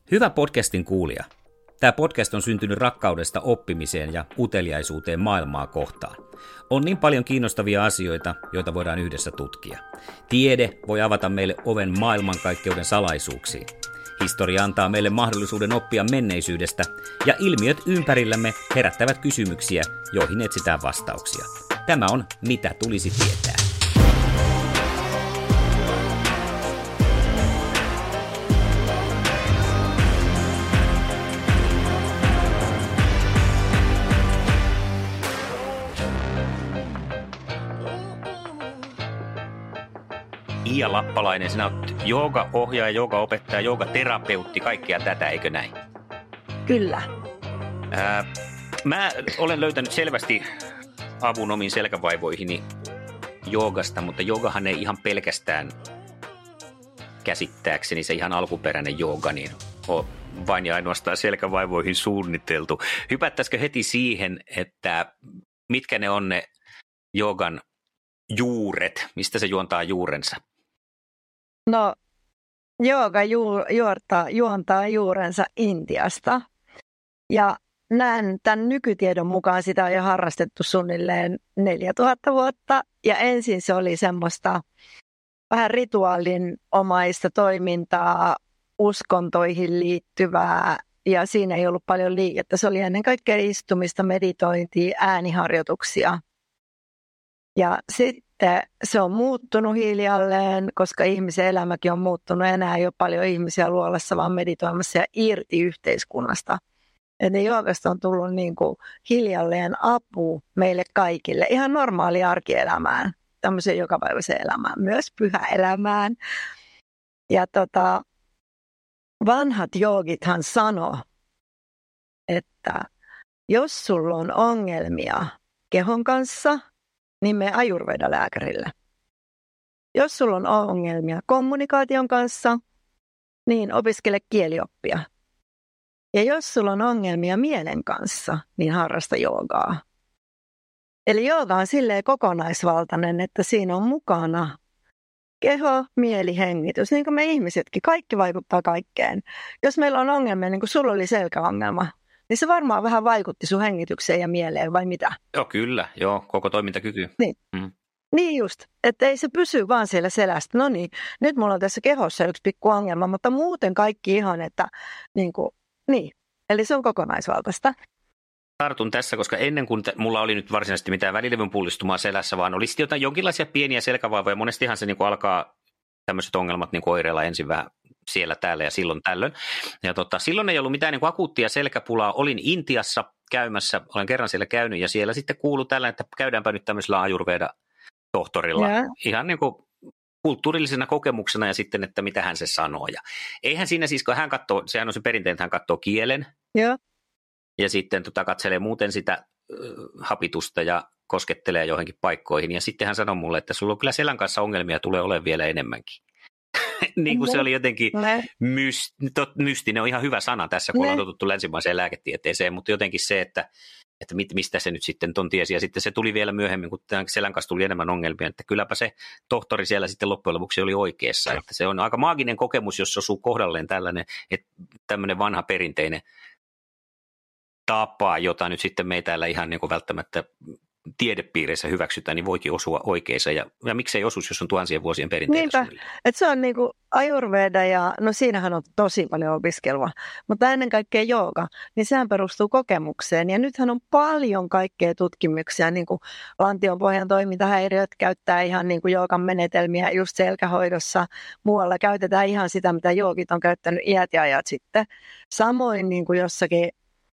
Hyvä podcastin kuulija. Tämä podcast on syntynyt rakkaudesta oppimiseen ja uteliaisuuteen maailmaa kohtaan. On niin paljon kiinnostavia asioita, joita voidaan yhdessä tutkia. Tiede voi avata meille oven maailmankaikkeuden salaisuuksiin. Historia antaa meille mahdollisuuden oppia menneisyydestä, ja ilmiöt ympärillämme herättävät kysymyksiä, joihin etsitään vastauksia. Tämä on Mitä tulisi tietää. Iia Lappalainen, sinä olet joogaohjaaja, joogaopettaja, joogaterapeutti, kaikkea tätä, eikö näin? Kyllä. Mä olen löytänyt selvästi avun omiin selkävaivoihini joogasta, mutta joogahan ei ihan pelkästään käsittääkseni se ihan alkuperäinen jooga, niin on vain ja ainoastaan selkävaivoihin suunniteltu. Hypättäisikö heti siihen, että mitkä ne on ne joogan juuret, mistä se juontaa juurensa? No, jooga juontaa juurensa Intiasta. Ja näen tämän nykytiedon mukaan sitä on jo harrastettu suunnilleen 4000 vuotta. Ja ensin se oli semmoista vähän rituaalinomaista toimintaa, uskontoihin liittyvää. Ja siinä ei ollut paljon liikettä. Se oli ennen kaikkea istumista, meditointia, ääniharjoituksia. Ja sitten se on muuttunut hiljalleen, koska ihmisen elämäkin on muuttunut. Enää ei ole paljon ihmisiä luolassa, vaan meditoimassa ja irti yhteiskunnasta. Eli joogasta on tullut niin kuin hiljalleen apu meille kaikille, ihan normaali arkielämään, tämmöiseen jokapäiväiseen elämään, myös pyhäelämään. Ja vanhat joogithan sanoo, että jos sulla on ongelmia kehon kanssa, niin mene Ayurveda-lääkärille. Jos sulla on ongelmia kommunikaation kanssa, niin opiskele kielioppia. Ja jos sulla on ongelmia mielen kanssa, niin harrasta joogaa. Eli jooga on silleen kokonaisvaltainen, että siinä on mukana keho, mieli, hengitys. Niin kuin me ihmisetkin, kaikki vaikuttaa kaikkeen. Jos meillä on ongelmia, niin kuin sulla oli selkäongelma, niin se varmaan vähän vaikutti sun hengitykseen ja mieleen, vai mitä? Joo, kyllä. Joo, koko toimintakyky. Niin. Niin just, että ei se pysy vaan siellä selästä. No niin, nyt mulla on tässä kehossa yksi pikku ongelma, mutta muuten kaikki ihan, että niin. Eli se on kokonaisvaltaista. Tartun tässä, koska ennen kuin mulla oli nyt varsinaisesti mitään välilevyn pullistumaa selässä, vaan olisi jonkinlaisia pieniä selkävaivoja. Monestihan se niin kuin alkaa tämmöiset ongelmat niin kuin oireilla ensin vähän siellä, täällä ja silloin tällöin. Ja silloin ei ollut mitään niin kuin akuuttia selkäpulaa. Olin Intiassa käymässä, olen kerran siellä käynyt ja siellä sitten kuului tällä, että käydäänpä nyt tämmöisellä Ayurveda-tohtorilla. Ihan niin kuin kulttuurillisena kokemuksena ja sitten, että mitä hän se sanoo. Ja eihän siinä siis, kun hän katsoo, sehän on se perinteinen, että hän katsoo kielen. Joo. Ja sitten katselee muuten sitä hapitusta ja koskettelee johonkin paikkoihin. Ja sitten hän sanoi mulle, että sulla on kyllä selän kanssa ongelmia, tulee olemaan vielä enemmänkin. Niin kuin se oli jotenkin mystinen, on ihan hyvä sana tässä, kun ollaan totuttu länsimaiseen lääketieteeseen, mutta jotenkin se, että mistä se nyt sitten ton tiesi. Ja sitten se tuli vielä myöhemmin, kun selän kanssa tuli enemmän ongelmia, että kylläpä se tohtori siellä sitten loppujen lopuksi oli oikeassa. Että se on aika maaginen kokemus, jos osuu kohdalleen tämmöinen vanha perinteinen tapa, jota nyt sitten me ei täällä ihan niin kuin välttämättä tiedepiireissä hyväksytään, niin voikin osua oikeissa. Ja miksei osuisi, jos on tuhansien vuosien perinteitä. Niinpä, että se on niin kuin Ayurveda ja no siinähän on tosi paljon opiskelua, mutta ennen kaikkea jooga, niin sehän perustuu kokemukseen. Ja nythän on paljon kaikkea tutkimuksia, niin kuin lantionpohjan toimintahäiriöt käyttää ihan niin kuin joogan menetelmiä just selkähoidossa. Muualla käytetään ihan sitä, mitä joogit on käyttänyt iät ja ajat sitten. Samoin niin kuin jossakin,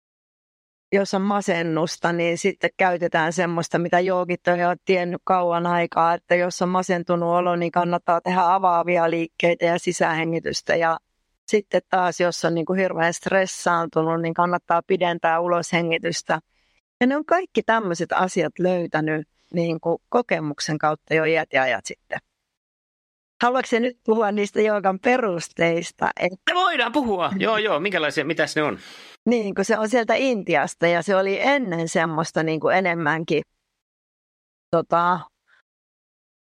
jos on masennusta, niin sitten käytetään semmoista, mitä joogit on jo tiennyt kauan aikaa, että jos on masentunut olo, niin kannattaa tehdä avaavia liikkeitä ja sisähengitystä. Ja sitten taas, jos on niin kuin hirveän stressaantunut, niin kannattaa pidentää uloshengitystä. Ja ne on kaikki tämmöiset asiat löytänyt niin kuin kokemuksen kautta jo iät ja ajat sitten. Haluatko nyt puhua niistä joogan perusteista? Voidaan puhua. Joo. Minkälaisia, mitäs ne on? Niin, kun se on sieltä Intiasta ja se oli ennen semmoista niin kuin enemmänkin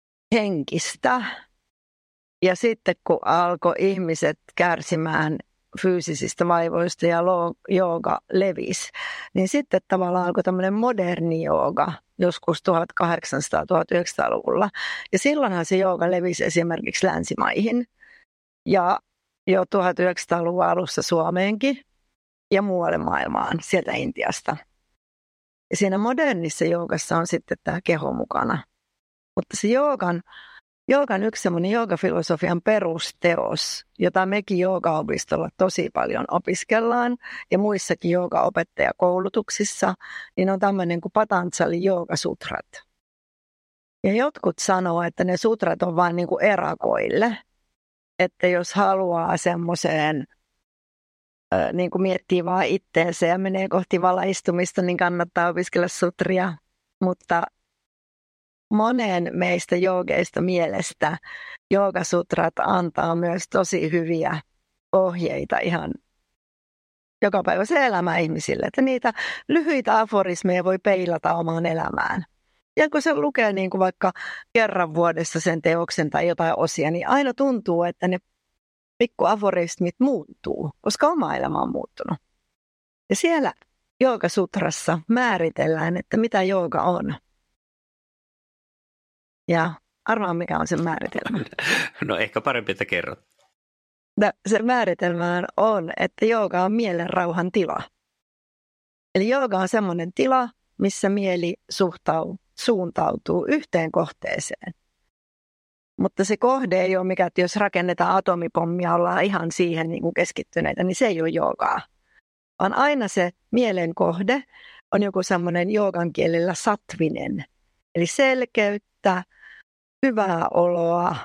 henkistä. Ja sitten kun alkoi ihmiset kärsimään fyysisistä vaivoista ja jooga levisi, niin sitten tavallaan alkoi tämmöinen moderni jooga joskus 1800-1900-luvulla. Ja silloinhan se jooga levisi esimerkiksi länsimaihin ja jo 1900-luvun alussa Suomeenkin ja muualle maailmaan sieltä Intiasta. Ja siinä modernissa joogassa on sitten tämä keho mukana. Mutta se joogan yksi semmoinen joogafilosofian perusteos, jota mekin joogaopistolla tosi paljon opiskellaan ja muissakin joogaopettajakoulutuksissa, niin on tämmöinen kuin Patanjalin joogasutrat. Ja jotkut sanoo, että ne sutrat on vain niin kuin erakoille, että jos haluaa semmoiseen, niin kuin miettii vaan itteensä ja menee kohti valaistumista, niin kannattaa opiskella sutria, mutta monen meistä joogeista mielestä joogasutrat antaa myös tosi hyviä ohjeita ihan jokapäiväisen elämän ihmisille, että niitä lyhyitä aforismeja voi peilata omaan elämään. Ja kun se lukee niin kuin vaikka kerran vuodessa sen teoksen tai jotain osia, niin aina tuntuu, että ne pikku aforismit muuttuu, koska oma elämä on muuttunut. Ja siellä joogasutrassa määritellään, että mitä jooga on. Ja arvaa, mikä on sen määritelmä. No ehkä parempi, että kerrot. Se määritelmä on, että jooga on mielen rauhan tila. Eli jooga on semmoinen tila, missä mieli suuntautuu yhteen kohteeseen. Mutta se kohde ei ole mikä, että jos rakennetaan atomipommia, ollaan ihan siihen niin kuin keskittyneitä, niin se ei ole joogaa. Vaan aina se mielen kohde on joku semmoinen joogan kielellä satvinen. Eli selkeyttä, hyvää oloa,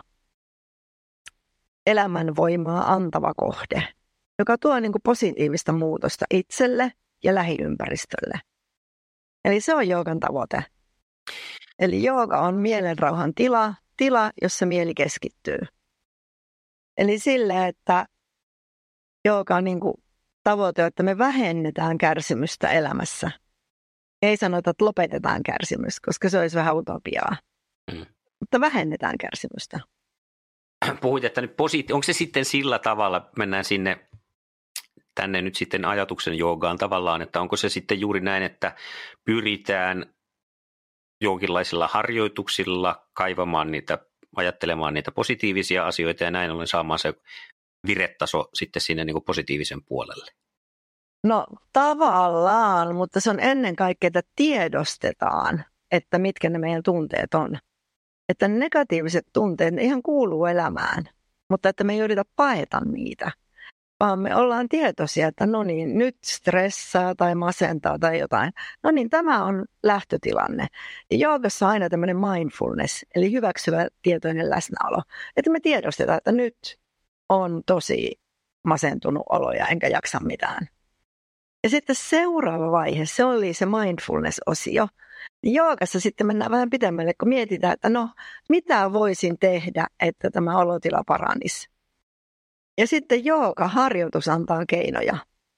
elämänvoimaa antava kohde, joka tuo niin kuin positiivista muutosta itselle ja lähiympäristölle. Eli se on joogan tavoite. Eli jooga on mielenrauhan tila, jossa mieli keskittyy. Eli sille, että jooga on niin kuin tavoite, että me vähennetään kärsimystä elämässä. Ei sanota, että lopetetaan kärsimys, koska se olisi vähän utopiaa. Mutta vähennetään kärsimystä. Puhuit, että nyt onko se sitten sillä tavalla, mennään tänne nyt sitten ajatuksen joogaan tavallaan, että onko se sitten juuri näin, että pyritään jonkinlaisilla harjoituksilla kaivamaan niitä, ajattelemaan niitä positiivisia asioita ja näin ollen saamaan se viretaso sitten sinne niin kuin positiivisen puolelle? No tavallaan, mutta se on ennen kaikkea, että tiedostetaan, että mitkä ne meidän tunteet on. Että negatiiviset tunteet ne ihan kuuluu elämään, mutta että me ei yritä paeta niitä, vaan me ollaan tietoisia, että no niin, nyt stressaa tai masentaa tai jotain. No niin, tämä on lähtötilanne. Ja joogassa on aina tämmöinen mindfulness, eli hyväksyvä tietoinen läsnäolo. Että me tiedostetaan, että nyt on tosi masentunut olo ja enkä jaksa mitään. Ja sitten seuraava vaihe, se oli se mindfulness-osio. Joogassa sitten mennään vähän pitemmälle, kun mietitään, että no, mitä voisin tehdä, että tämä olotila paranisi. Ja sitten joogaharjoitus antaa keinoja.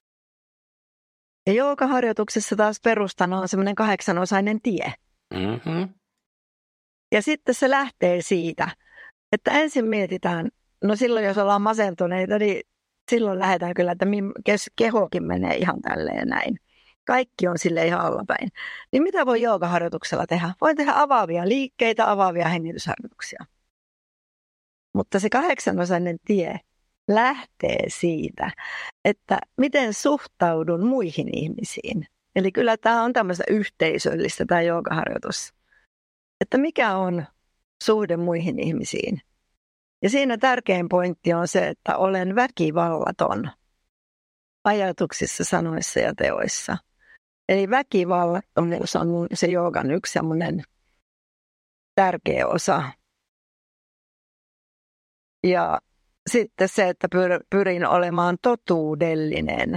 Ja joogaharjoituksessa taas perustana on semmoinen 8-osainen tie. Mm-hmm. Ja sitten se lähtee siitä, että ensin mietitään, no silloin jos ollaan masentuneita, niin silloin lähdetään kyllä, että kehokin menee ihan tälleen näin. Kaikki on sille ihan allapäin. Niin mitä voi joogaharjoituksella tehdä? Voin tehdä avaavia liikkeitä, avaavia hengitysharjoituksia. Mutta se 8-osainen tie lähtee siitä, että miten suhtaudun muihin ihmisiin. Eli kyllä tämä on tämmöistä yhteisöllistä tämä joogaharjoitus. Että mikä on suhde muihin ihmisiin. Ja siinä tärkein pointti on se, että olen väkivallaton ajatuksissa, sanoissa ja teoissa. Eli väkivallattomuus on se joogan yksi semmoinen tärkeä osa. Ja sitten se, että pyrin olemaan totuudellinen.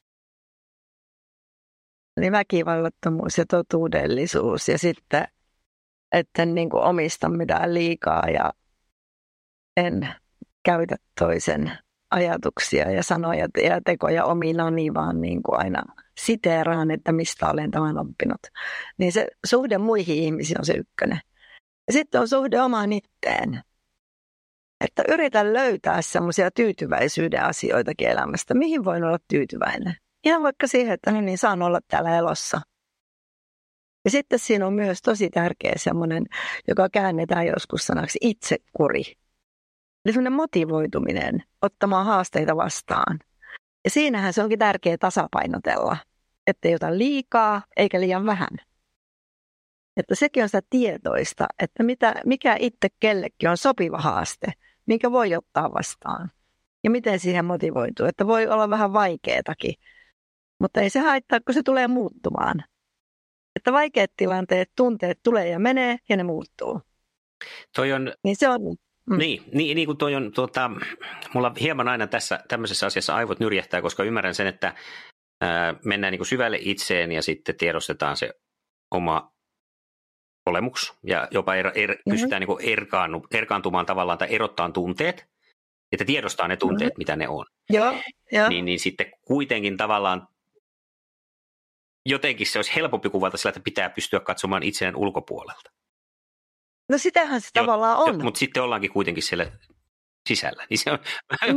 Eli väkivallattomuus ja totuudellisuus. Ja sitten, että en niin kuin omista mitään liikaa ja en käytä toisen ajatuksia ja sanoja ja tekoja ominani, vaan niin kuin aina siteeraan, että mistä olen tämän oppinut. Niin se suhde muihin ihmisiin on se ykkönen. Ja sitten on suhde omaan itteen. Että yritän löytää semmoisia tyytyväisyyden asioitakin elämästä. Mihin voin olla tyytyväinen? Ihan vaikka siihen, että no niin, saan olla täällä elossa. Ja sitten siinä on myös tosi tärkeä semmoinen, joka käännetään joskus sanaksi itsekuri. Eli semmoinen motivoituminen ottamaan haasteita vastaan. Ja siinähän se onkin tärkeää tasapainotella, ettei ota liikaa eikä liian vähän. Että sekin on sitä tietoista, että mikä itse kellekin on sopiva haaste, minkä voi ottaa vastaan. Ja miten siihen motivoituu, että voi olla vähän vaikeatakin, mutta ei se haittaa, kun se tulee muuttumaan. Että vaikeat tilanteet, tunteet tulee ja menee ja ne muuttuu. Toi on, niin se on. Niin kuin toi on, mulla hieman aina tässä tämmöisessä asiassa aivot nyrjähtää, koska ymmärrän sen, että mennään niin kuin syvälle itseen ja sitten tiedostetaan se oma olemus ja jopa pystytään niin kuin erkaantumaan tavallaan tai erottaa tunteet, että tiedostaa ne tunteet, mitä ne on. Joo. Niin sitten kuitenkin tavallaan jotenkin se olisi helpompi kuvata sillä, että pitää pystyä katsomaan itseään ulkopuolelta. No sitähän se tavallaan on. Mutta sitten ollaankin kuitenkin siellä sisällä. Niin se on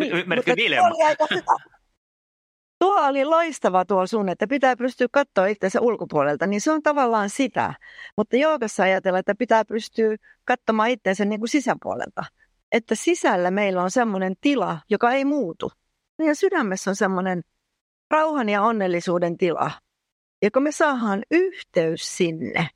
Tuo oli loistava tuo sun, että pitää pystyä katsoa itseänsä ulkopuolelta, niin se on tavallaan sitä. Mutta joogassa ajatellaan, että pitää pystyä katsomaan itseänsä niin kuin sisäpuolelta. Että sisällä meillä on semmoinen tila, joka ei muutu. Meidän sydämessä on semmoinen rauhan ja onnellisuuden tila. Ja kun me saadaan yhteys sinne,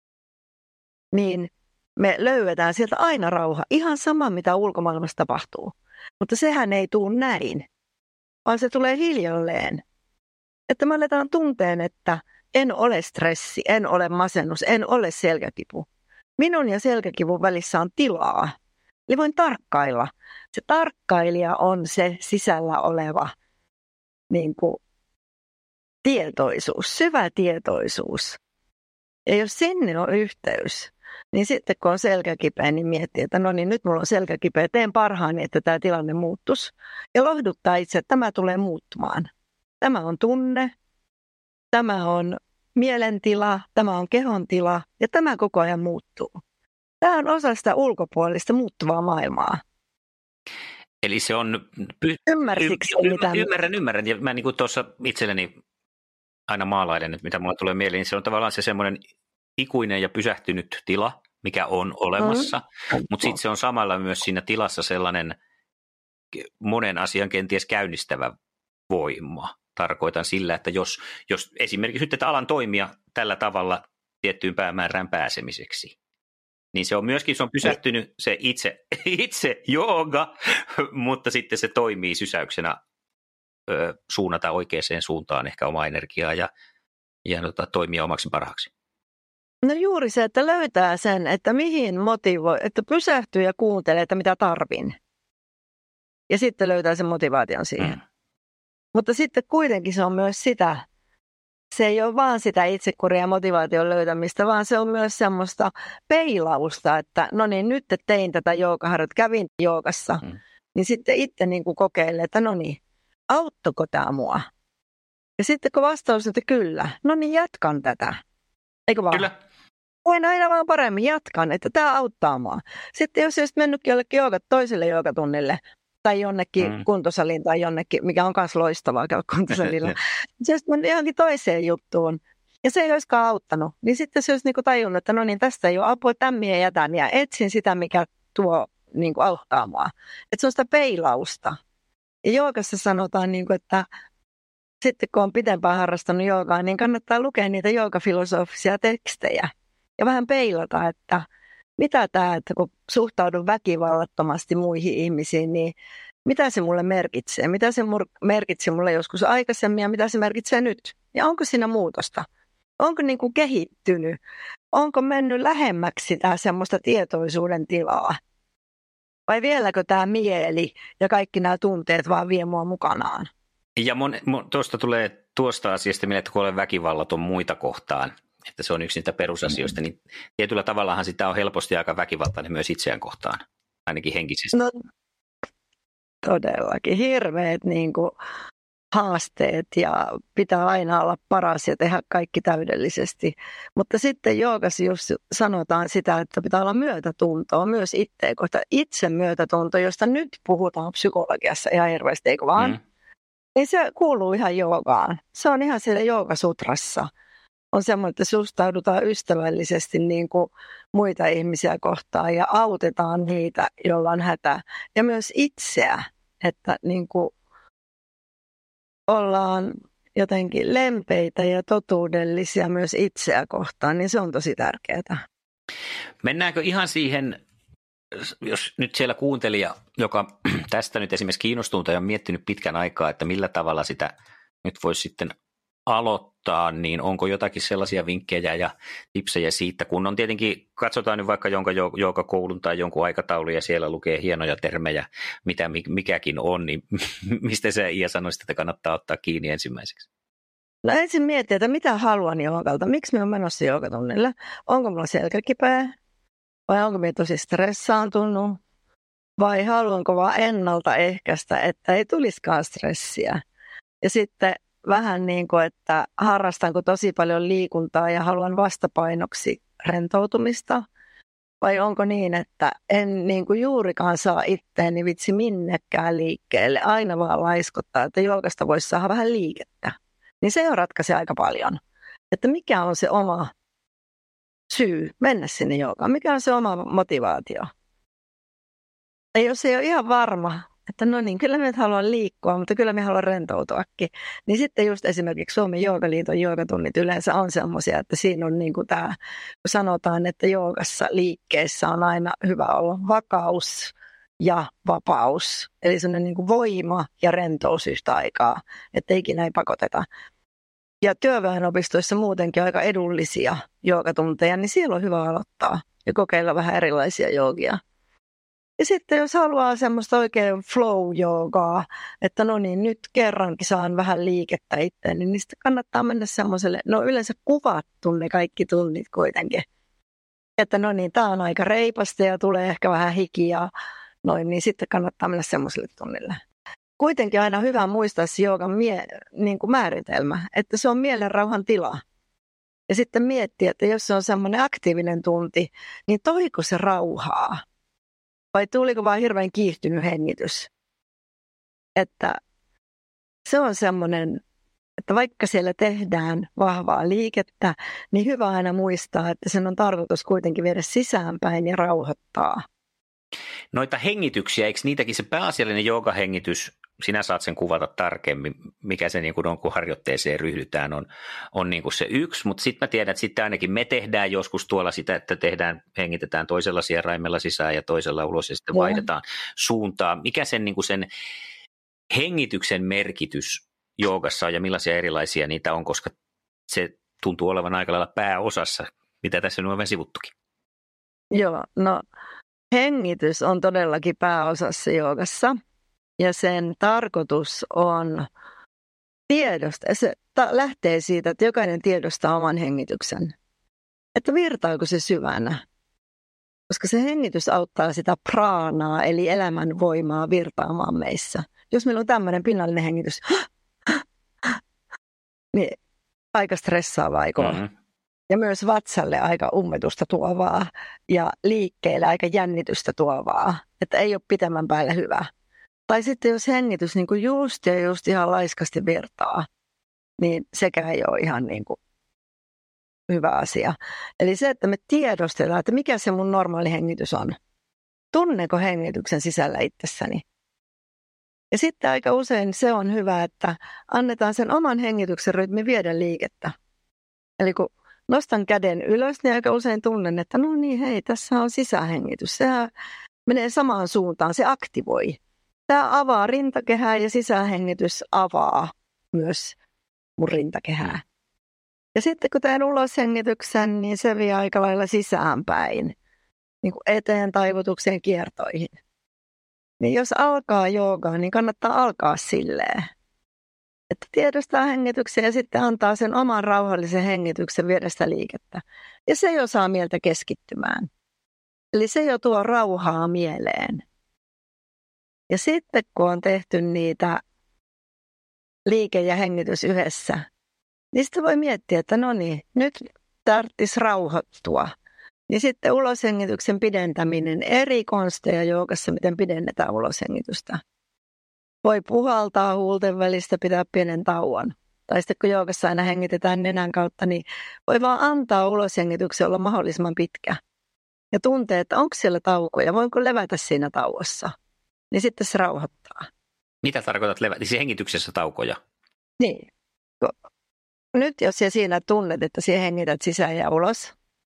niin me löydetään sieltä aina rauha. Ihan sama, mitä ulkomaailmassa tapahtuu. Mutta sehän ei tule näin, vaan se tulee hiljalleen. Että me aletaan tunteen, että en ole stressi, en ole masennus, en ole selkäkipu. Minun ja selkäkivun välissä on tilaa. Eli voin tarkkailla. Se tarkkailija on se sisällä oleva niin kuin, tietoisuus, syvä tietoisuus. Ja jos sinne on yhteys, niin sitten kun on selkäkipeä, niin miettii, että no niin, nyt mulla on selkäkipeä, teen parhaani, että tämä tilanne muuttuisi. Ja lohduttaa itse, että tämä tulee muuttumaan. Tämä on tunne, tämä on mielentila, tämä on kehon tila ja tämä koko ajan muuttuu. Tämä on osa sitä ulkopuolista muuttuvaa maailmaa. Eli se on... Ymmärsikö Ymmärrän. Ja mä niin kuin tuossa itselleni aina maalailen, että mitä mulle tulee mieleen, niin se on tavallaan se semmoinen ikuinen ja pysähtynyt tila, mikä on olemassa, mutta sitten se on samalla myös siinä tilassa sellainen monen asian kenties käynnistävä voima. Tarkoitan sillä, että jos esimerkiksi nyt, että alan toimia tällä tavalla tiettyyn päämäärään pääsemiseksi, niin se on myöskin pysähtynyt se itse jooga, mutta sitten se toimii sysäyksenä suunnata oikeaan suuntaan ehkä omaa energiaa ja toimia omaksi parhaaksi. No juuri se, että löytää sen, että mihin motivoi, että pysähtyy ja kuuntelee, että mitä tarvin. Ja sitten löytää sen motivaation siihen. Mutta sitten kuitenkin se on myös sitä, se ei ole vaan sitä itsekuria ja motivaation löytämistä, vaan se on myös semmoista peilausta, että no niin, nyt tein tätä joogaharjoitetta, kävin joogassa, niin sitten itse niin kuin kokeilee, että no niin, auttoiko tämä mua? Ja sitten kun vastaus, että kyllä, no niin jatkan tätä. Eikö vaan? Kyllä. Voin aina vaan paremmin jatkan, että tämä auttaa mua. Sitten jos olisit mennytkin jollekin toiselle joogatunnille tai jonnekin kuntosaliin tai jonnekin, mikä on myös loistavaa käydä kuntosalilla, se olisi mennyt johonkin toiseen juttuun ja se ei olisikaan auttanut. Niin sitten se olisi niinku tajunnut, että no niin, tästä ei ole apua, tämmiä jätän ja etsin sitä, mikä tuo niinku auttaa mua. Että se on sitä peilausta. Ja joogassa sanotaan, niinku, että sitten kun on pitempään harrastanut joogaa, niin kannattaa lukea niitä joogafilosofisia tekstejä ja vähän peilata, että mitä tämä, että kun suhtaudun väkivallattomasti muihin ihmisiin, niin mitä se mulle merkitsee? Mitä se merkitsi mulle joskus aikaisemmin ja mitä se merkitsee nyt? Ja onko siinä muutosta? Onko niin kuin kehittynyt? Onko mennyt lähemmäksi sitä semmoista tietoisuuden tilaa? Vai vieläkö tämä mieli ja kaikki nämä tunteet vaan vie mua mukanaan? Ja tuosta tulee tuosta asiasta mieleen, että kun olen väkivallaton muita kohtaan, että se on yksi niitä perusasioista, niin tietyllä tavallahan sitä on helposti aika väkivaltainen myös itseään kohtaan, ainakin henkisesti. No todellakin, hirveät niin kuin haasteet ja pitää aina olla paras ja tehdä kaikki täydellisesti. Mutta sitten joogassa just sanotaan sitä, että pitää olla myötätuntoa myös itseä kohta. Itse myötätunto, josta nyt puhutaan psykologiassa ihan hirveästi, eikö vaan? Niin se kuuluu ihan joogaan. Se on ihan siellä joogasutrassa. On semmoinen, että suhtaudutaan ystävällisesti niin kuin muita ihmisiä kohtaan ja autetaan niitä, joilla on hätä. Ja myös itseä, että niin kuin ollaan jotenkin lempeitä ja totuudellisia myös itseä kohtaan, niin se on tosi tärkeää. Mennäänkö ihan siihen, jos nyt siellä kuuntelija, joka tästä nyt esimerkiksi kiinnostunut ja on miettinyt pitkän aikaa, että millä tavalla sitä nyt voisi sitten aloittaa, niin onko jotakin sellaisia vinkkejä ja tipsejä siitä, kun on tietenkin, katsotaan nyt vaikka jonka koulun tai jonkun aikataulu ja siellä lukee hienoja termejä, mitä mikäkin on, niin mistä sä Iia sanoisit, että kannattaa ottaa kiinni ensimmäiseksi? No ensin miettiä, että mitä haluan joogalta, miksi mä oon menossa joogatunnille, onko mulla selkä kipeä vai onko mä tosi stressaantunut vai haluanko vaan ennaltaehkäistä, että ei tulisikaan stressiä ja sitten vähän niin kuin, että harrastanko tosi paljon liikuntaa ja haluan vastapainoksi rentoutumista? Vai onko niin, että en niin kuin juurikaan saa itteeni vitsi minnekään liikkeelle, aina vaan laiskottaa, että joogasta voisi saada vähän liikettä. Niin se jo ratkaisee aika paljon, että mikä on se oma syy mennä sinne joogaan, mikä on se oma motivaatio. Ja jos ei ole ihan varma, että no niin, kyllä minä haluan liikkua, mutta kyllä minä haluan rentoutuakin. Niin sitten just esimerkiksi Suomen Joogaliiton joogatunnit yleensä on semmoisia, että siinä on niin kuin tämä, kun sanotaan, että joogassa liikkeessä on aina hyvä olla vakaus ja vapaus. Eli semmoinen niin kuin voima ja rentous yhtä aikaa, että ikinä ei pakoteta. Ja työväenopistoissa muutenkin aika edullisia joogatunteja, niin siellä on hyvä aloittaa ja kokeilla vähän erilaisia joogia. Ja sitten jos haluaa semmoista oikein flow-joogaa, että no niin, nyt kerrankin saan vähän liikettä itseäni, niin sitten kannattaa mennä semmoiselle, no yleensä kuvattu ne kaikki tunnit kuitenkin. Että no niin, tämä on aika reipasta ja tulee ehkä vähän hiki ja noin, niin sitten kannattaa mennä semmoiselle tunnille. Kuitenkin aina hyvä muistaa se joogan niin kuin määritelmä, että se on mielenrauhan tila. Ja sitten miettiä, että jos se on semmoinen aktiivinen tunti, niin toiko se rauhaa? Vai tuliko vaan hirveän kiihtynyt hengitys? Että se on semmoinen, että vaikka siellä tehdään vahvaa liikettä, niin hyvä aina muistaa, että sen on tarkoitus kuitenkin viedä sisäänpäin ja rauhoittaa. Noita hengityksiä, eikö niitäkin se pääasiallinen joogahengitys, sinä saat sen kuvata tarkemmin, mikä se niin kuin on, kun harjoitteeseen ryhdytään, on niin kuin se yksi, mutta sitten mä tiedän, että sitten ainakin me tehdään joskus tuolla sitä, että hengitetään toisella sieraimella sisään ja toisella ulos ja sitten vaihdetaan suuntaa. Mikä sen, niin kuin sen hengityksen merkitys joogassa on ja millaisia erilaisia niitä on, koska se tuntuu olevan aika lailla pääosassa, mitä tässä nyt on vähän sivuttukin. Joo, no hengitys on todellakin pääosassa joogassa. Ja sen tarkoitus on tiedostaa, se lähtee siitä, että jokainen tiedostaa oman hengityksen. Että virtaako se syvänä. Koska se hengitys auttaa sitä praanaa, eli elämän voimaa virtaamaan meissä. Jos meillä on tämmöinen pinnallinen hengitys, niin aika stressaavaa, eikö? Ja myös vatsalle aika ummetusta tuovaa ja liikkeelle aika jännitystä tuovaa. Että ei ole pitemmän päälle hyvä. Tai sitten jos hengitys niin kuin just ihan laiskasti virtaa, niin sekään ei ole ihan niin kuin hyvä asia. Eli se, että me tiedostellaan, että mikä se mun normaali hengitys on. Tunneko hengityksen sisällä itsessäni? Ja sitten aika usein se on hyvä, että annetaan sen oman hengityksen rytmi viedä liikettä. Eli kun nostan käden ylös, niin aika usein tunnen, että no niin hei, tässä on sisähengitys. Sehän menee samaan suuntaan, se aktivoi. Tämä avaa rintakehää ja sisähengitys avaa myös mun rintakehää. Ja sitten kun teen uloshengityksen, niin se vie aika lailla sisäänpäin, niin kuin eteen taivutukseen kiertoihin. Niin jos alkaa joogaa, niin kannattaa alkaa silleen, että tiedostaa hengityksen ja sitten antaa sen oman rauhallisen hengityksen viedä sitä liikettä. Ja se jo saa mieltä keskittymään. Eli se jo tuo rauhaa mieleen. Ja sitten kun on tehty niitä liike ja hengitys yhdessä. Niin sitten voi miettiä, että no niin, nyt tarvitsisi rauhoittua. Niin sitten uloshengityksen pidentäminen, eri konsteja joogassa, miten pidennetään uloshengitystä. Voi puhaltaa huulten välistä, pitää pienen tauon. Tai sitten kun joogassa aina hengitetään nenän kautta, niin voi vaan antaa uloshengityksen olla mahdollisimman pitkä. Ja tuntee, että onko siellä taukoja, voinko levätä siinä tauossa. Niin sitten se rauhoittaa. Mitä tarkoitat levätä? Siis hengityksessä taukoja? Niin. Nyt jos sinä siinä tunnet, että sinä hengität sisään ja ulos,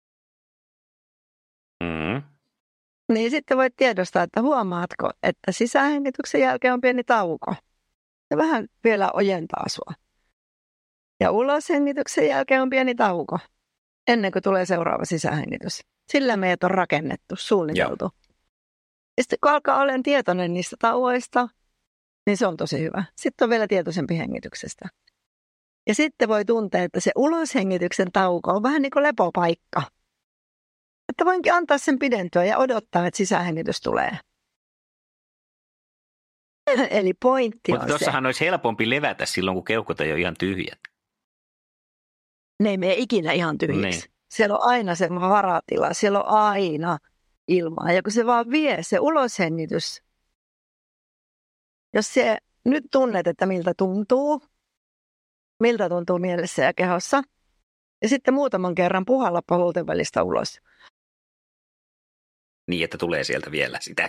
niin sitten voit tiedostaa, että huomaatko, että sisäänhengityksen jälkeen on pieni tauko. Se vähän vielä ojentaa sua. Ja uloshengityksen jälkeen on pieni tauko, ennen kuin tulee seuraava sisäänhengitys. Sillä meidät on rakennettu, suunniteltu. Ja sitten kun alkaa olemaan tietoinen niistä tauoista, niin se on tosi hyvä. Sitten on vielä tietoisempi hengityksestä. Ja sitten voi tuntea, että se uloshengityksen tauko on vähän niin kuin lepopaikka. Että voinkin antaa sen pidentyä ja odottaa, että sisäänhengitys tulee. Eli pointti on se. Mutta tuossahan olisi helpompi levätä silloin, kun keuhkot ei ole ihan tyhjät. Ne ei mene ikinä ihan tyhjiksi. Niin. Siellä on aina se varatila, siellä on aina ilmaa. Ja kun se vaan vie, se uloshengitys, jos se nyt tunnet, että miltä tuntuu mielessä ja kehossa, ja sitten muutaman kerran puhallapa huulten välistä ulos. Niin, että tulee sieltä vielä sitä.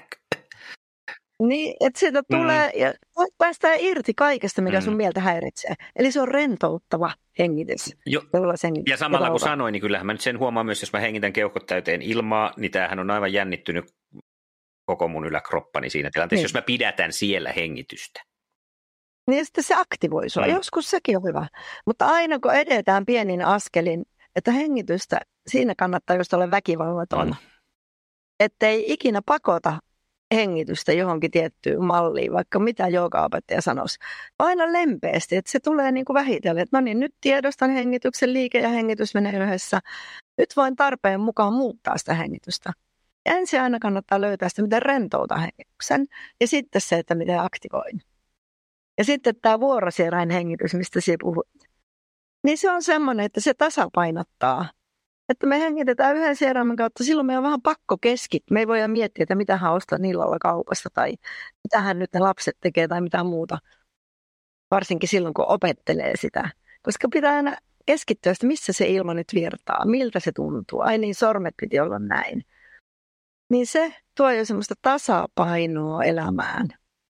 Niin, että sieltä tulee ja voit päästää irti kaikesta, mikä sun mieltä häiritsee. Eli se on rentouttava hengitys. Ja samalla kun sanoin, niin kyllähän mä nyt sen huomaan myös, jos mä hengitän keuhkot täyteen ilmaa, niin tämähän on aivan jännittynyt koko mun yläkroppani siinä tilanteessa, jos mä pidätän siellä hengitystä. Niin ja sitten se aktivoi sua. Joskus sekin on hyvä. Mutta aina kun edetään pienin askelin, että hengitystä, siinä kannattaa just olla väkivallaton. Ettei ikinä pakota hengitystä johonkin tiettyyn malliin, vaikka mitä joogaopettaja sanoisi. Aina lempeästi, että se tulee niin kuin vähitellen, että no niin, nyt tiedostan hengityksen, liike ja hengitys menee yhdessä. Nyt voin tarpeen mukaan muuttaa sitä hengitystä. Ensin aina kannattaa löytää sitä, miten rentouta hengityksen, ja sitten se, että miten aktivoin. Ja sitten tämä vuorosieräin hengitys, mistä sinä puhut, niin se on semmoinen, että se tasapainottaa. Että me hengitetään yhden sieraimen kautta, silloin meidän on vähän pakko keskittyä. Me ei voida miettiä, että mitä hän ostaa illalla kaupasta tai mitä hän nyt ne lapset tekee tai mitä muuta. Varsinkin silloin, kun opettelee sitä. Koska pitää aina keskittyä, että missä se ilma nyt virtaa, miltä se tuntuu. Ai niin, sormet piti olla näin. Niin se tuo jo semmoista tasapainoa elämään.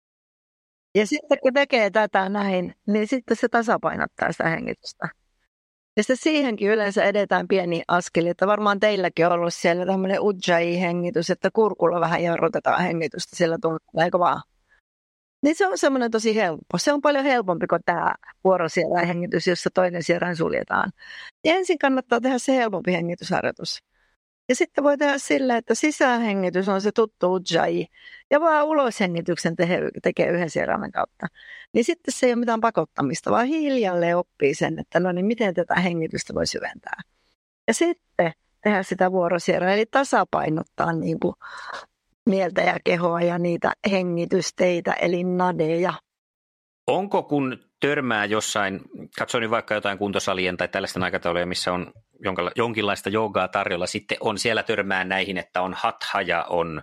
Ja sitten kun tekee tätä näin, niin sitten se tasapainottaa sitä hengitystä. Ja sitten siihenkin yleensä edetään pieni askeli, että varmaan teilläkin on ollut siellä tämmöinen ujjayi-hengitys, että kurkulla vähän jarrutetaan hengitystä siellä tunnilla, eikö vaan? Niin se on semmoinen tosi helppo. Se on paljon helpompi kuin tämä vuorosieräin-hengitys, jossa toinen sieräin suljetaan. Ja ensin kannattaa tehdä se helpompi hengitysharjoitus. Ja sitten voi tehdä sillä, että sisäänhengitys on se tuttu ujjayi, ja vaan uloshengityksen tekee yhden sieraimen kautta. Niin sitten se ei ole mitään pakottamista, vaan hiljalleen oppii sen, että no niin, miten tätä hengitystä voi syventää. Ja sitten tehdä sitä vuorosierää, eli tasapainottaa niin kuin mieltä ja kehoa ja niitä hengitysteitä, eli nadeja. Onko kun törmää jossain, katsoin nyt vaikka jotain kuntosalien tai tällaisten aikatauluja, missä on jonkinlaista joogaa tarjolla, sitten on siellä törmää näihin, että on hatha ja on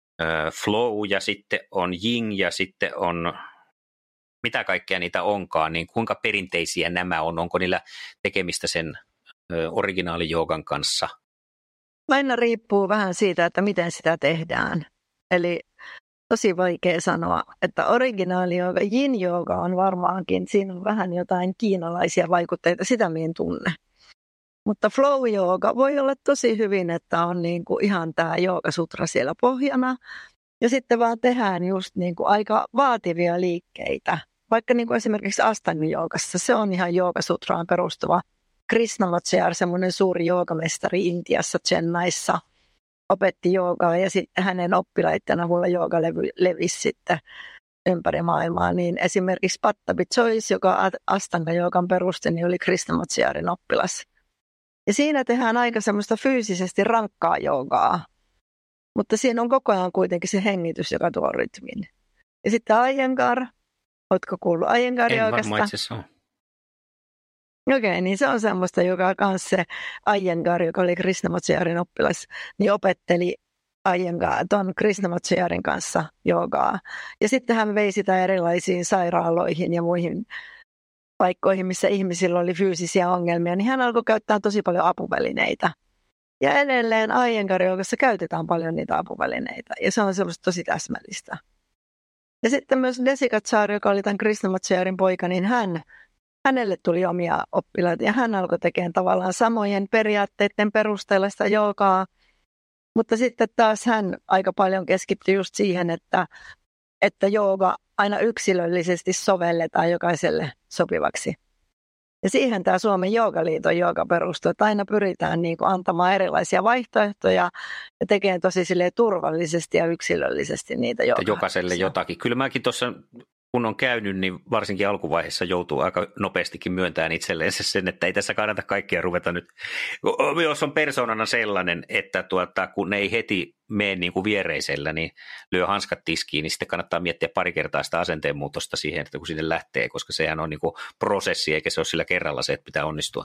flow ja sitten on yin ja sitten on mitä kaikkea niitä onkaan, niin kuinka perinteisiä nämä on? Onko niillä tekemistä sen originaalijoogan kanssa? Aina riippuu vähän siitä, että miten sitä tehdään. Eli tosi vaikea sanoa, että originaali-jooga, yin-jooga on varmaankin, siinä on vähän jotain kiinalaisia vaikutteita, sitä minä en tunne. Mutta flow-jooga voi olla tosi hyvin, että on niin kuin ihan tämä joogasutra siellä pohjana. Ja sitten vaan tehdään just niin kuin aika vaativia liikkeitä. Vaikka niin kuin esimerkiksi Astanga-joogassa, se on ihan joogasutraan perustuva. Krishnamacharya, semmoinen suuri joogamestari Intiassa, Chennaissa, opetti joogaa ja sitten hänen oppilaiden avulla jooga levisi sitten ympäri maailmaa. Niin esimerkiksi Pattabhi Jois, joka Astanga-joogan perusti, niin oli Krishnamacharyan oppilas. Ja siinä tehdään aika semmoista fyysisesti rankkaa joogaa, mutta siinä on koko ajan kuitenkin se hengitys, joka tuo rytmin. Ja sitten Iyengar, Ootko kuullut Iyengar En varmaan joogasta? itse asiassa ole. Okei, niin se on semmoista, joka kanssa se Iyengar, joka oli Krishnamacharin oppilas, niin opetteli tuon Krishnamacharin kanssa joogaa. Ja sitten hän vei sitä erilaisiin sairaaloihin ja muihin paikkoihin, missä ihmisillä oli fyysisiä ongelmia, niin hän alkoi käyttää tosi paljon apuvälineitä. Ja edelleen Iyengar joogassa käytetään paljon niitä apuvälineitä, ja se on semmoista tosi täsmällistä. Ja sitten myös Desikachar, joka oli tämän Krishnamacharin poika, niin hänelle tuli omia oppilaita ja hän alkoi tekemään tavallaan samojen periaatteiden perusteella sitä joogaa. Mutta sitten taas hän aika paljon keskittyi just siihen, että jooga aina yksilöllisesti sovelletaan jokaiselle sopivaksi. Ja siihen tämä Suomen Joogaliiton jooga perustuu, että aina pyritään niin kuin antamaan erilaisia vaihtoehtoja ja tekemään tosi turvallisesti ja yksilöllisesti niitä joogaa. Jokaiselle jotakin. Kyllä mäkin tuossa, kun on käynyt, niin varsinkin alkuvaiheessa joutuu aika nopeastikin myöntämään itselleen sen, että ei tässä kannata kaikkia ruveta nyt. Jos on persoonana sellainen, että kun ne ei heti mene niin kuin viereisellä, niin lyö hanskat tiskiin, niin sitten kannattaa miettiä pari kertaa sitä asenteen muutosta siihen, että kun sinne lähtee, koska sehän on niin kuin prosessi, eikä se ole sillä kerralla se, että pitää onnistua.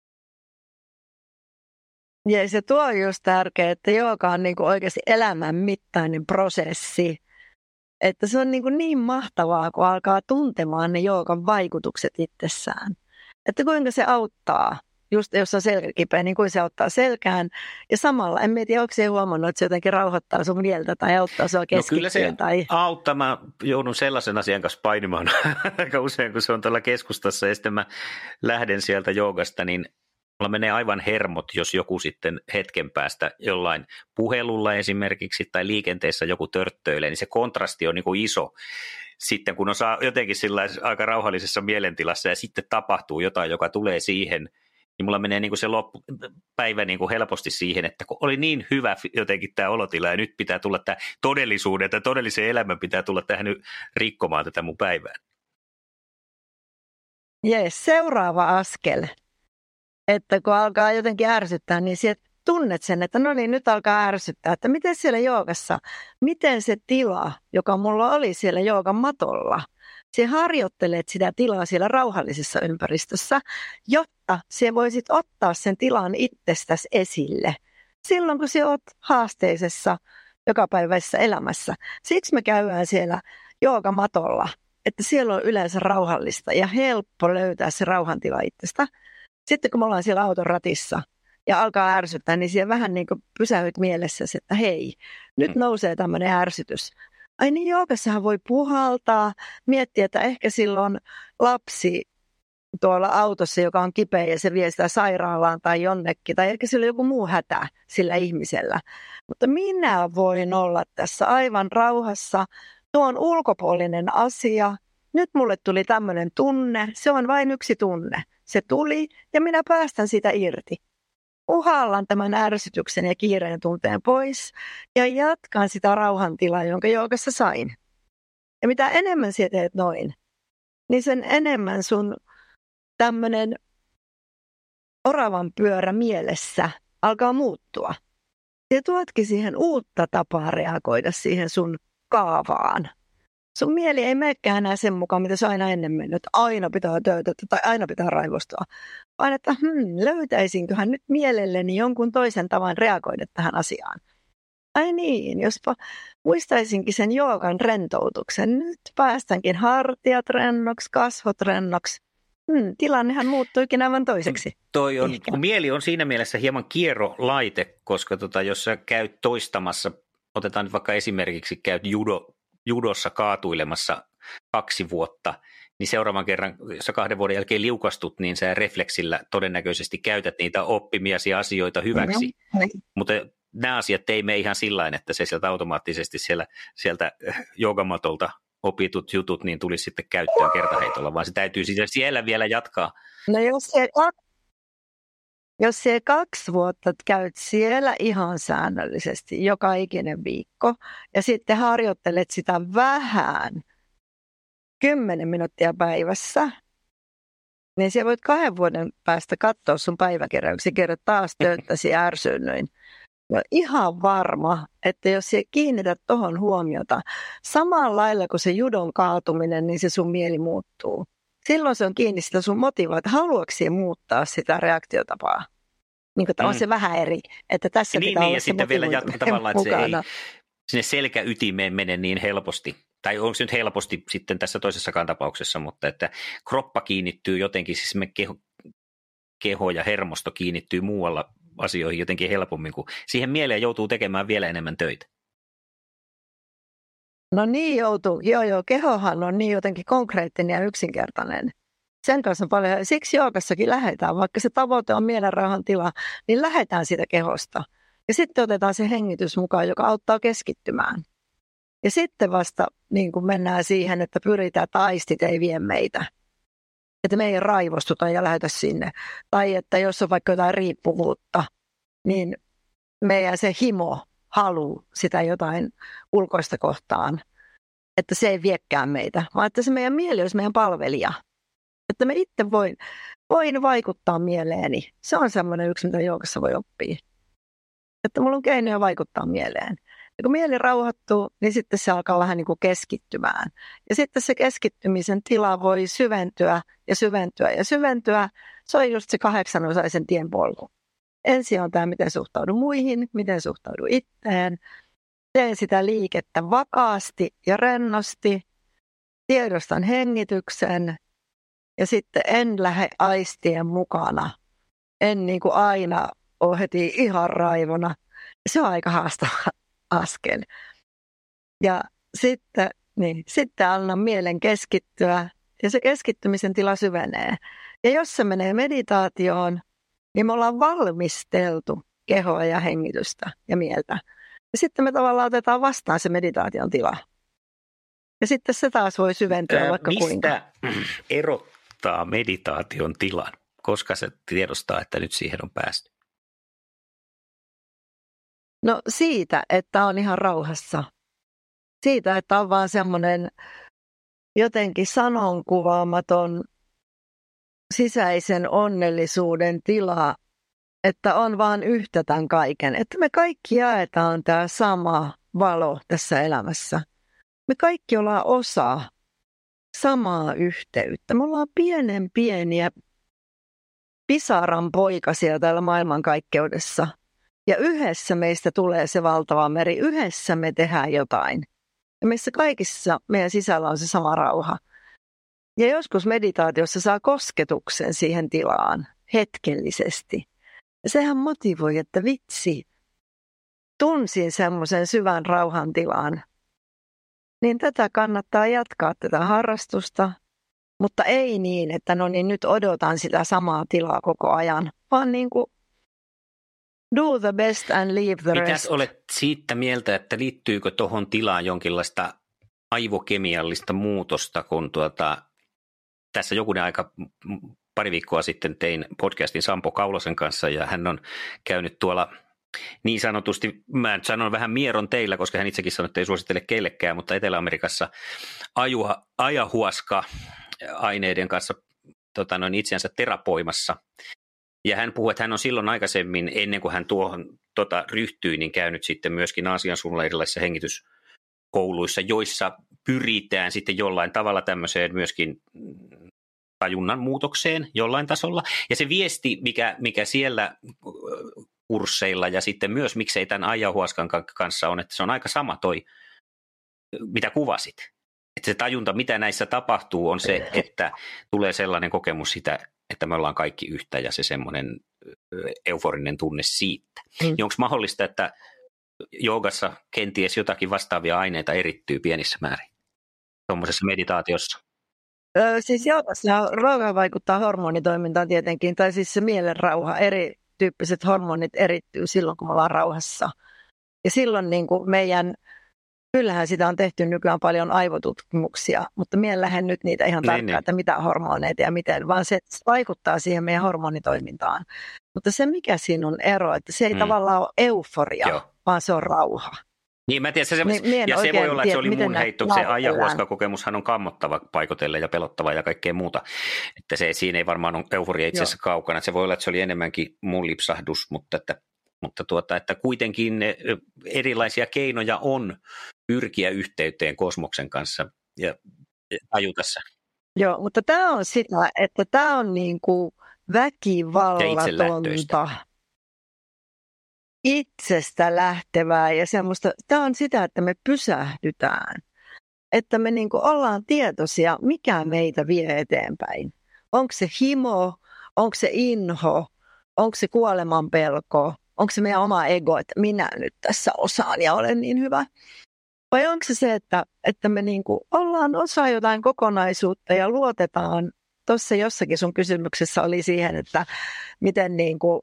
Ja se tuo on just tärkeää, että jooga on niin kuin oikeasti elämän mittainen prosessi. Että se on niin mahtavaa, kun alkaa tuntemaan ne joogan vaikutukset itsessään. Että kuinka se auttaa, just jos on selkäkipeä, niin kuin se auttaa selkään. Ja samalla, en tiedä, onko se huomannut, että se jotenkin rauhoittaa sun mieltä tai auttaa sua keskittyä. No kyllä se auttaa. Mä joudun sellaisen asian kanssa painimaan aika usein, kun se on tuolla keskustassa ja sitten mä lähden sieltä joogasta, niin mulla menee aivan hermot, jos joku sitten hetken päästä jollain puhelulla esimerkiksi tai liikenteessä joku törttöilee, niin se kontrasti on niin kuin iso. Sitten kun on jotenkin aika rauhallisessa mielentilassa ja sitten tapahtuu jotain, joka tulee siihen, niin mulla menee niin kuin se loppupäivä niin kuin helposti siihen, että kun oli niin hyvä jotenkin tämä olotila ja nyt pitää tulla tämä todellisuuden, että todellisen elämän pitää tulla tähän nyt rikkomaan tätä mun päivää. Jees, seuraava askel. Että kun alkaa jotenkin ärsyttää, niin sieltä tunnet sen, että no niin, nyt alkaa ärsyttää. Että miten siellä joogassa, miten se tila, joka mulla oli siellä joogan matolla, se harjoittelet sitä tilaa siellä rauhallisessa ympäristössä, jotta se voisit ottaa sen tilan itsestäsi esille silloin, kun sä oot haasteisessa jokapäiväisessä elämässä. Siksi me käydään siellä joogamatolla, että siellä on yleensä rauhallista ja helppo löytää se rauhantila itsestä. Sitten kun me ollaan siellä auton ratissa ja alkaa ärsyttää, niin siellä vähän niin kuin pysähyt mielessäsi, että hei, nyt nousee tämmöinen ärsytys. Ai niin, joogassahan voi puhaltaa, miettiä, että ehkä silloin lapsi tuolla autossa, joka on kipeä ja se vie sitä sairaalaan tai jonnekin, tai ehkä sillä on joku muu hätä sillä ihmisellä. Mutta minä voin olla tässä aivan rauhassa, tuo on ulkopuolinen asia, nyt mulle tuli tämmöinen tunne, se on vain yksi tunne. Se tuli ja minä päästän sitä irti. Uhallan tämän ärsytyksen ja kiireen tunteen pois ja jatkan sitä rauhantilaa, jonka joogassa sain. Ja mitä enemmän sinä teet noin, niin sen enemmän sun tämmöinen oravan pyörä mielessä alkaa muuttua. Ja tuotkin siihen uutta tapaa reagoida siihen sun kaavaan. Sun mieli ei menekään enää sen mukaan, mitä se aina ennen mennyt. Aina pitää töötätä tai aina pitää raivostua. Vaan että löytäisinköhän nyt mielelleni jonkun toisen tavan reagoida tähän asiaan. Ai niin, jospa muistaisinkin sen joogan rentoutuksen. Nyt päästänkin hartiat rennoksi, kasvot rennoksi. Tilannehan muuttuikin aivan toiseksi. Kun mieli on siinä mielessä hieman kierrolaite, koska jos sä käyt toistamassa, otetaan nyt vaikka esimerkiksi käyt judossa kaatuilemassa 2 vuotta, niin seuraavan kerran, jos sä 2 vuoden jälkeen liukastut, niin sä refleksillä todennäköisesti käytät niitä oppimiasi asioita hyväksi. Mutta nämä asiat ei mene ihan sillain, että se sieltä automaattisesti sieltä joogamatolta opitut jutut niin tulisi sitten käyttöön kertaheitolla, vaan se täytyy siellä vielä jatkaa. No jos se 2 vuotta käyt siellä ihan säännöllisesti joka ikinen viikko ja sitten harjoittelet sitä vähän 10 minuuttia päivässä, niin siellä voit 2 vuoden päästä katsoa sun päiväkeräyksiä, kerrot taas tööttäsi ärsyynnyin. Ja ihan varma, että jos sä kiinnität tuohon huomiota, samalla lailla kuin se judon kaatuminen, niin se sun mieli muuttuu. Silloin se on kiinni sitä sun motivaatiota, haluatko sinä muuttaa sitä reaktiotapaa. Niin kuin, on se vähän eri, että tässä pitää olla ja se sitten vielä tavallaan, että mukana. se ei sinne selkäytimeen mene niin helposti. Tai onko se nyt helposti sitten tässä toisessakaan tapauksessa, mutta että kroppa kiinnittyy jotenkin, siis me keho ja hermosto kiinnittyy muualla asioihin jotenkin helpommin, kun siihen mieleen joutuu tekemään vielä enemmän töitä. No niin joutuu. Joo, kehohan on niin jotenkin konkreettinen ja yksinkertainen. Sen kanssa paljon, siksi joogassakin lähdetään, vaikka se tavoite on mielenrauhan tila, niin lähdetään siitä kehosta. Ja sitten otetaan se hengitys mukaan, joka auttaa keskittymään. Ja sitten vasta niin kun mennään siihen, että pyritään, että aistit ei vie meitä. Että me ei raivostuta ja lähetä sinne. Tai että jos on vaikka jotain riippuvuutta, niin meidän se himo, halu sitä jotain ulkoista kohtaan, että se ei viekään meitä, vaan että se meidän mieli olisi meidän palvelija. Että me itse voin vaikuttaa mieleeni. Se on semmoinen yksi, mitä joogassa voi oppia. Että mulla on keinoja vaikuttaa mieleen. Ja kun mieli rauhoittuu, niin sitten se alkaa vähän niin kuin keskittymään. Ja sitten se keskittymisen tila voi syventyä ja syventyä ja syventyä. Se on just se 8-osaisen tien polku. Ensin on tämä, miten suhtaudun muihin, miten suhtaudun itteen. Teen sitä liikettä vakaasti ja rennosti. Tiedostan hengityksen. Ja sitten en lähde aistien mukana. En niin kuin aina ole heti ihan raivona. Se on aika haastava askel. Ja sitten annan mielen keskittyä ja se keskittymisen tila syvenee. Ja jos se menee meditaatioon, niin me ollaan valmisteltu kehoa ja hengitystä ja mieltä. Ja sitten me tavallaan otetaan vastaan se meditaation tila. Ja sitten se taas voi syventyä vaikka kuinka. Mistä erottaa meditaation tilan? Koska se tiedostaa, että nyt siihen on päästy? No siitä, että on ihan rauhassa. Siitä, että on vaan semmoinen jotenkin sanonkuvaamaton sisäisen onnellisuuden tila, että on vaan yhtä tämän kaiken. Että me kaikki jaetaan tämä sama valo tässä elämässä. Me kaikki ollaan osa samaa yhteyttä. Me ollaan pieniä pisaran poikasia täällä maailmankaikkeudessa. Ja yhdessä meistä tulee se valtava meri. Yhdessä me tehdään jotain. Ja meissä kaikissa meidän sisällä on se sama rauha. Ja joskus meditaatiossa saa kosketuksen siihen tilaan hetkellisesti. Ja sehän motivoi, että vitsi, tunsin semmoisen syvän rauhan tilaan. Niin tätä kannattaa jatkaa, tätä harrastusta. Mutta ei niin, että no niin nyt odotan sitä samaa tilaa koko ajan, vaan niin kuin do the best and leave the rest. Mitäs olet siitä mieltä, että liittyykö tuohon tilaan jonkinlaista aivokemiallista muutosta, kun tässä jokunen aika, pari viikkoa sitten tein podcastin Sampo Kaulosen kanssa ja hän on käynyt tuolla niin sanotusti, mä sanon vähän mieron teillä, koska hän itsekin sanoi, että ei suosittele kellekään, mutta Etelä-Amerikassa ajahuaska-aineiden kanssa itsensä terapoimassa. Ja hän puhui, että hän on silloin aikaisemmin, ennen kuin hän tuohon ryhtyi, niin käynyt sitten myöskin Aasian suunnalla erilaisissa hengityskouluissa, joissa pyritään sitten jollain tavalla tämmöiseen myöskin tajunnan muutokseen jollain tasolla. Ja se viesti, mikä siellä kursseilla ja sitten myös miksei tämän ayahuascan kanssa on, että se on aika sama toi, mitä kuvasit. Että se tajunta, mitä näissä tapahtuu, on se, että tulee sellainen kokemus sitä, että me ollaan kaikki yhtä ja se semmoinen euforinen tunne siitä. Niin onko mahdollista, että joogassa kenties jotakin vastaavia aineita erittyy pienissä määrin tuommoisessa meditaatiossa? Siis joogassa rauha vaikuttaa hormonitoimintaan tietenkin, tai siis se mielenrauha, erityyppiset hormonit erittyy silloin, kun me ollaan rauhassa. Ja silloin niin kuin kyllähän sitä on tehty nykyään paljon aivotutkimuksia, mutta minä en lähde nyt niitä ihan tarkkaan, että mitä hormoneita ja miten, vaan se vaikuttaa siihen meidän hormonitoimintaan. Mutta se, mikä siinä on ero, että se ei tavallaan ole euforia, vaan se on rauha. Niin, mä tiedän, se voi olla, että se oli mun heitto, se ayahuasca-kokemushan on kammottava paikotelle ja pelottava ja kaikkea muuta, että siinä ei varmaan ole euforia itse asiassa kaukana, että se voi olla, että se oli enemmänkin mun lipsahdus, mutta Mutta että kuitenkin erilaisia keinoja on pyrkiä yhteyteen kosmoksen kanssa ja tajuta se. Joo, mutta tämä on sitä, että tämä on niin kuin väkivallatonta, itsestä lähtevää ja semmoista. Tämä on sitä, että me pysähdytään, että me niin kuin ollaan tietoisia, mikä meitä vie eteenpäin. Onko se himo, onko se inho, onko se kuoleman pelko, onko se meidän oma ego, että minä nyt tässä osaan ja olen niin hyvä. Vai onko se, että me niin kuin ollaan osa jotain kokonaisuutta ja luotetaan, tuossa jossakin sun kysymyksessä oli siihen, että miten niin kuin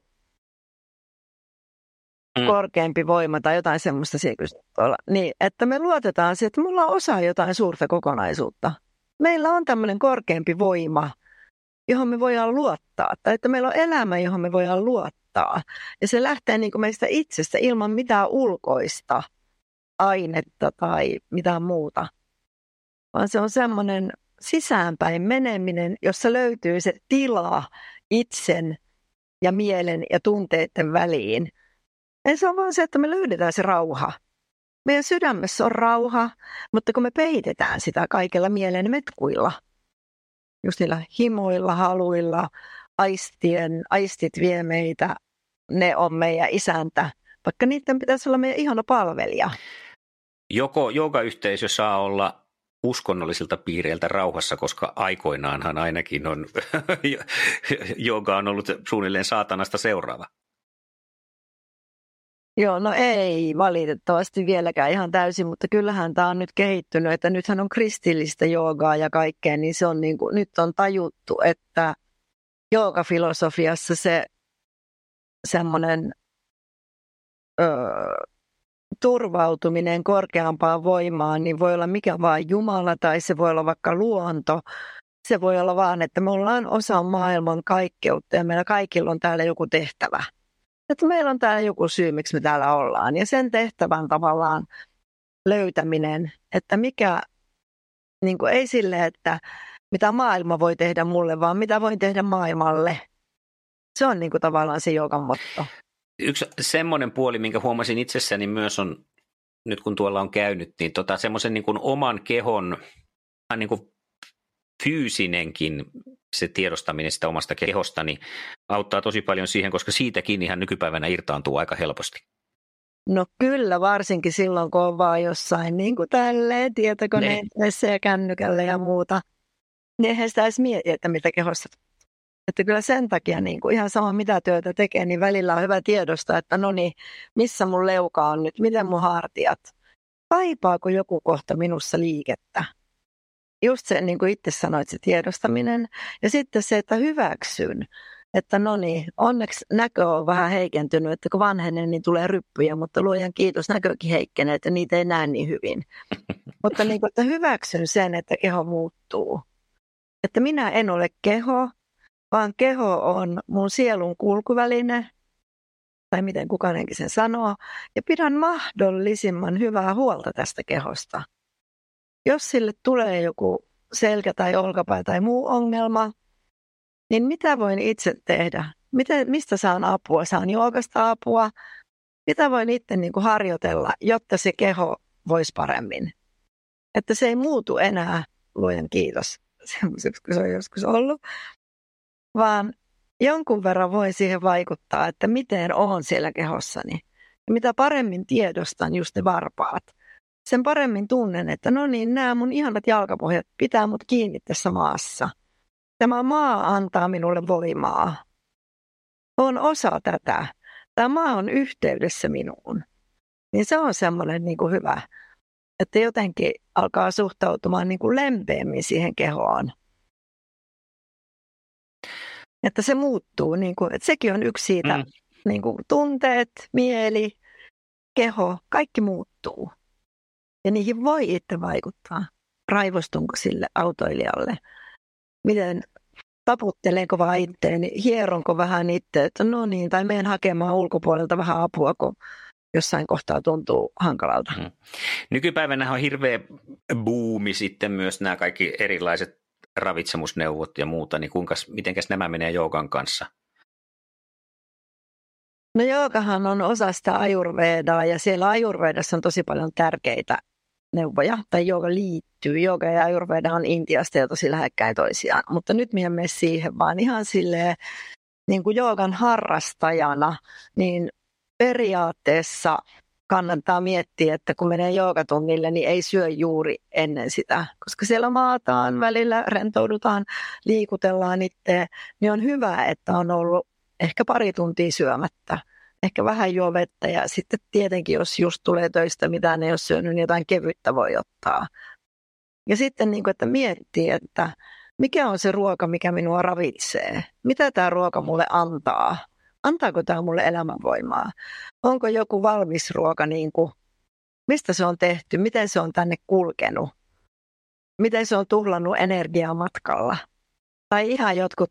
korkeampi voima tai jotain semmoista niin, että me luotetaan siihen, että me ollaan osa jotain suurta kokonaisuutta. Meillä on tämmöinen korkeampi voima, johon me voidaan luottaa, tai että meillä on elämä, johon me voidaan luottaa. Ja se lähtee niin kuin meistä itsestä ilman mitään ulkoista ainetta tai mitään muuta, vaan se on semmoinen sisäänpäin meneminen, jossa löytyy se tila itsen ja mielen ja tunteiden väliin. Ja se on vaan se, että me löydetään se rauha. Meidän sydämessä on rauha, mutta kun me peitetään sitä kaikilla mielen metkuilla, just niillä himoilla, haluilla, aistit vie meitä, ne on meidän isäntä, vaikka niiden pitäisi olla meidän ihana palvelija. Joko joogayhteisö saa olla uskonnollisilta piireiltä rauhassa, koska aikoinaanhan ainakin on jooga on ollut suunnilleen saatanasta seuraava. Joo, no ei valitettavasti vieläkään ihan täysin, mutta kyllähän tämä on nyt kehittynyt, että nythän on kristillistä joogaa ja kaikkea, niin se on niin kuin, nyt on tajuttu, että joogafilosofiassa se semmoinen turvautuminen korkeampaan voimaan, niin voi olla mikä vaan Jumala tai se voi olla vaikka luonto. Se voi olla vaan, että me ollaan osa maailman kaikkeutta ja meillä kaikilla on täällä joku tehtävä. Että meillä on täällä joku syy, miksi me täällä ollaan. Ja sen tehtävän tavallaan löytäminen, että mikä, niin kuin ei sille, että mitä maailma voi tehdä mulle, vaan mitä voin tehdä maailmalle. Se on niin kuin tavallaan se joogan motto. Yksi semmoinen puoli, minkä huomasin itsessäni myös on, nyt kun tuolla on käynyt, niin semmoisen niin kuin oman kehon niin kuin fyysinenkin se tiedostaminen sitä omasta kehosta niin auttaa tosi paljon siihen, koska siitäkin ihan nykypäivänä irtaantuu aika helposti. No kyllä, varsinkin silloin, kun on vaan jossain niin kuin tälleen tietokoneessa ja kännykällä ja muuta. Niin eihän sitä edes mieti, että mitä kehossa. Että kyllä sen takia niin kuin ihan sama mitä työtä tekee, niin välillä on hyvä tiedostaa, että no niin, missä mun leuka on nyt, miten mun hartiat. Kaipaako joku kohta minussa liikettä? Just se, niin kuin itse sanoit, se tiedostaminen. Ja sitten se, että hyväksyn, että no niin, onneksi näkö on vähän heikentynyt, että kun vanhenen, niin tulee ryppyjä, mutta luojan kiitos, näkökin heikkenee, että niitä ei näe niin hyvin. Mutta niin kuin, että hyväksyn sen, että keho muuttuu. Että minä en ole keho, vaan keho on mun sielun kulkuväline, tai miten kukainenkin sen sanoo, ja pidän mahdollisimman hyvää huolta tästä kehosta. Jos sille tulee joku selkä tai olkapää tai muu ongelma, niin mitä voin itse tehdä? Mistä saan apua? Saan joogasta apua? Mitä voin itse niin kuin harjoitella, jotta se keho voisi paremmin? Että se ei muutu enää, luojan kiitos, semmoiseksi kuin se on joskus ollut, vaan jonkun verran voin siihen vaikuttaa, että miten olen siellä kehossani. Ja mitä paremmin tiedostan just ne varpaat, sen paremmin tunnen, että no niin, nämä mun ihanat jalkapohjat pitää mut kiinni tässä maassa. Tämä maa antaa minulle voimaa. Olen osa tätä. Tämä maa on yhteydessä minuun. Niin se on semmoinen niin kuin hyvä, että jotenkin alkaa suhtautumaan niin kuin lempeämmin siihen kehoon. Että se muuttuu, niin kuin, että sekin on yksi siitä, niin kuin tunteet, mieli, keho, kaikki muuttuu. Ja niihin voi itse vaikuttaa. Raivostunko sille autoilijalle? Miten taputtelenko vaan itteeni? Hieronko vähän itse? Että no niin, tai menen hakemaan ulkopuolelta vähän apua, kun jossain kohtaa tuntuu hankalalta. Nykypäivänä on hirveä buumi sitten myös nämä kaikki erilaiset ravitsemusneuvot ja muuta, niin mitenkäs nämä menee joogan kanssa? No joogahan on osa sitä ajurvedaa ja siellä ajurvedassa on tosi paljon tärkeitä neuvoja, tai jooga liittyy. Jooga ja ajurveda on Intiasta ja tosi lähekkäin toisiaan, mutta nyt minä en mene siihen, vaan ihan silleen niin kuin joogan harrastajana, niin periaatteessa kannattaa miettiä, että kun menee joogatunnille, niin ei syö juuri ennen sitä, koska siellä maataan välillä, rentoudutaan, liikutellaan itse, niin on hyvä, että on ollut ehkä pari tuntia syömättä. Ehkä vähän juo vettä ja sitten tietenkin, jos just tulee töistä mitään ei ole syönyt, niin jotain kevyttä voi ottaa. Ja sitten, niin kuin, että miettii, että mikä on se ruoka, mikä minua ravitsee? Mitä tämä ruoka mulle antaa? Antaako tämä mulle elämänvoimaa? Onko joku valmis ruoka, niin kuin, mistä se on tehty? Miten se on tänne kulkenut? Miten se on tuhlannut energiaa matkalla? Tai ihan jotkut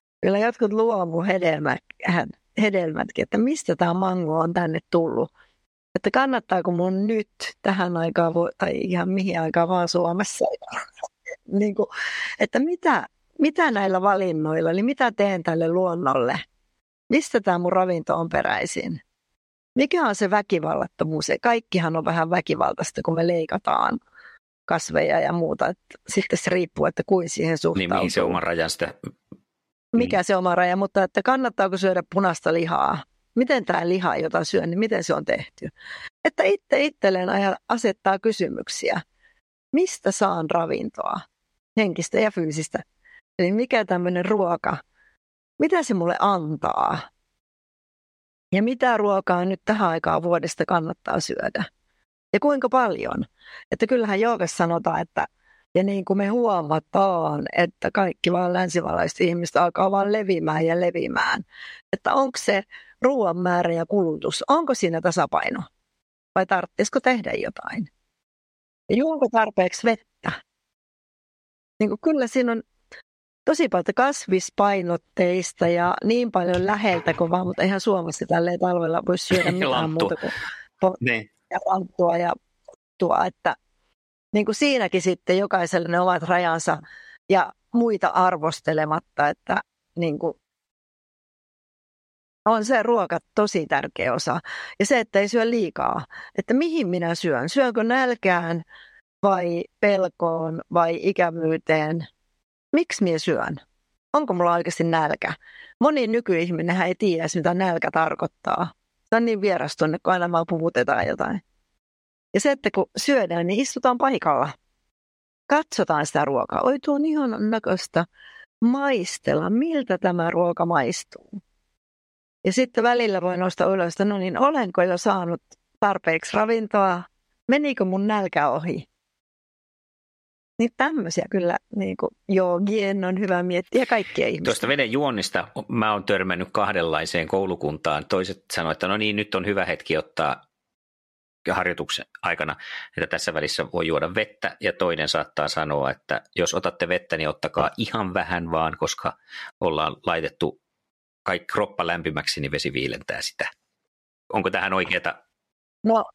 luomuhedelmätkin, että mistä tämä mango on tänne tullut? Että kannattaako mun nyt tähän aikaan, tai ihan mihin aikaan vaan Suomessa, niin kuin, että mitä näillä valinnoilla, eli mitä teen tälle luonnolle? Mistä tämä mun ravinto on peräisin? Mikä on se väkivallattomuus? Kaikkihan on vähän väkivaltaista, kun me leikataan kasveja ja muuta. Sitten se riippuu, että kuin siihen suhtautuu. Niin mihin se oma rajan sitä... Mikä se oma raja, mutta että kannattaako syödä punaista lihaa? Miten tämä liha, jota syön, niin miten se on tehty? Että itselleen asettaa kysymyksiä. Mistä saan ravintoa? Henkistä ja fyysistä. Eli mikä tämmöinen ruoka? Mitä se mulle antaa? Ja mitä ruokaa nyt tähän aikaan vuodesta kannattaa syödä? Ja kuinka paljon? Että kyllähän joogassa sanotaan, että ja niin kuin me huomataan, että kaikki vaan länsivalaiset ihmiset alkaa vaan levimään. Että onko se ruoan määrä ja kulutus, onko siinä tasapaino? Vai tarvitsisiko tehdä jotain? Ja juonko tarpeeksi vettä? Niin kuin kyllä siinä on tosi paljon kasvispainotteista ja niin paljon läheltä kuin vaan, mutta eihän Suomessa tälleen talvella voi syödä mitään muuta kuin ja ranttua ja pottua, että niin kuin siinäkin sitten jokaiselle ne ovat rajansa ja muita arvostelematta, että niin kuin on se ruoka tosi tärkeä osa. Ja se, että ei syö liikaa, että mihin minä syön. Syönkö nälkään vai pelkoon vai ikävyyteen? Miksi minä syön? Onko mulla oikeasti nälkä? Moni nykyihminenhän ei tiedä, mitä nälkä tarkoittaa. Se on niin vieras tunne, kun aina vaan puhutetaan jotain. Ja se, että kun syödään, niin istutaan paikalla. Katsotaan sitä ruokaa. Oi, tuo on ihanan näköistä. Maistella, miltä tämä ruoka maistuu. Ja sitten välillä voi nostaa ylös, että no niin, olenko jo saanut tarpeeksi ravintoa? Menikö mun nälkä ohi? Niin tämmöisiä kyllä niin kuin joogien on hyvä miettiä kaikkia ihmisiä. Tuosta veden juonnista mä oon törmännyt kahdenlaiseen koulukuntaan. Toiset sanoivat, että no niin, nyt on hyvä hetki ottaa harjoituksen aikana, että tässä välissä voi juoda vettä, ja toinen saattaa sanoa, että jos otatte vettä, niin ottakaa ihan vähän vaan, koska ollaan laitettu kaikki kroppa lämpimäksi, niin vesi viilentää sitä. Onko tähän oikeata? No,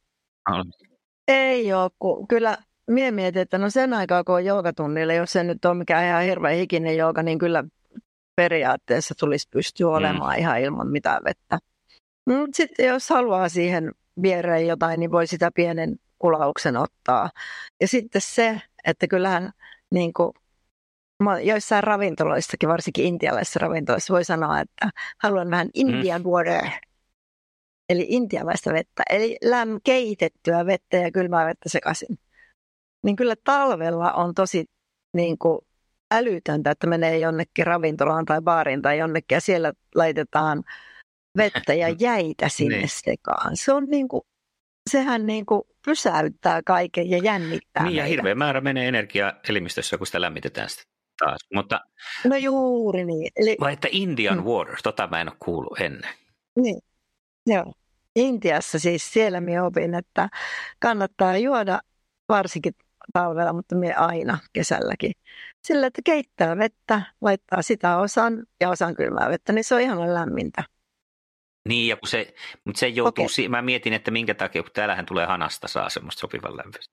ei ole, kun kyllä minä mietin, että no sen aikaa, kun on joogatunnille, jos se nyt on mikään ihan hirveän hikinen jooga, niin kyllä periaatteessa tulisi pystyä olemaan ihan ilman mitään vettä. Sitten jos haluaa siihen viereen jotain, niin voi sitä pienen kulauksen ottaa. Ja sitten se, että kyllähän niin kuin joissain ravintoloissakin, varsinkin intialaisissa ravintoloissa, voi sanoa, että haluan vähän Indian water, eli intialaista vettä, eli keitettyä vettä ja kylmää vettä sekaisin. Niin kyllä talvella on tosi niin kuin älytöntä, että menee jonnekin ravintolaan tai baariin tai jonnekin ja siellä laitetaan vettä ja jäitä sinne sekaan. Se on niin kuin, sehän niin kuin pysäyttää kaiken ja jännittää. Niin, ja hirveä määrä menee energiaa elimistössä, kun sitä lämmitetään sitä taas. Mutta, no juuri niin. Eli, vai että Indian water, tota mä en ole kuullut ennen. Niin, joo. Intiassa siis siellä minä opin, että kannattaa juoda varsinkin talvella, mutta minä aina kesälläkin. Sillä, että keittää vettä, laittaa sitä osan ja osan kylmää vettä, niin se on ihan lämmintä. Niin, ja kun se, mutta se joutuu, mä mietin, että minkä takia, kun täällähän tulee hanasta, saa semmoista sopivan lämpöistä.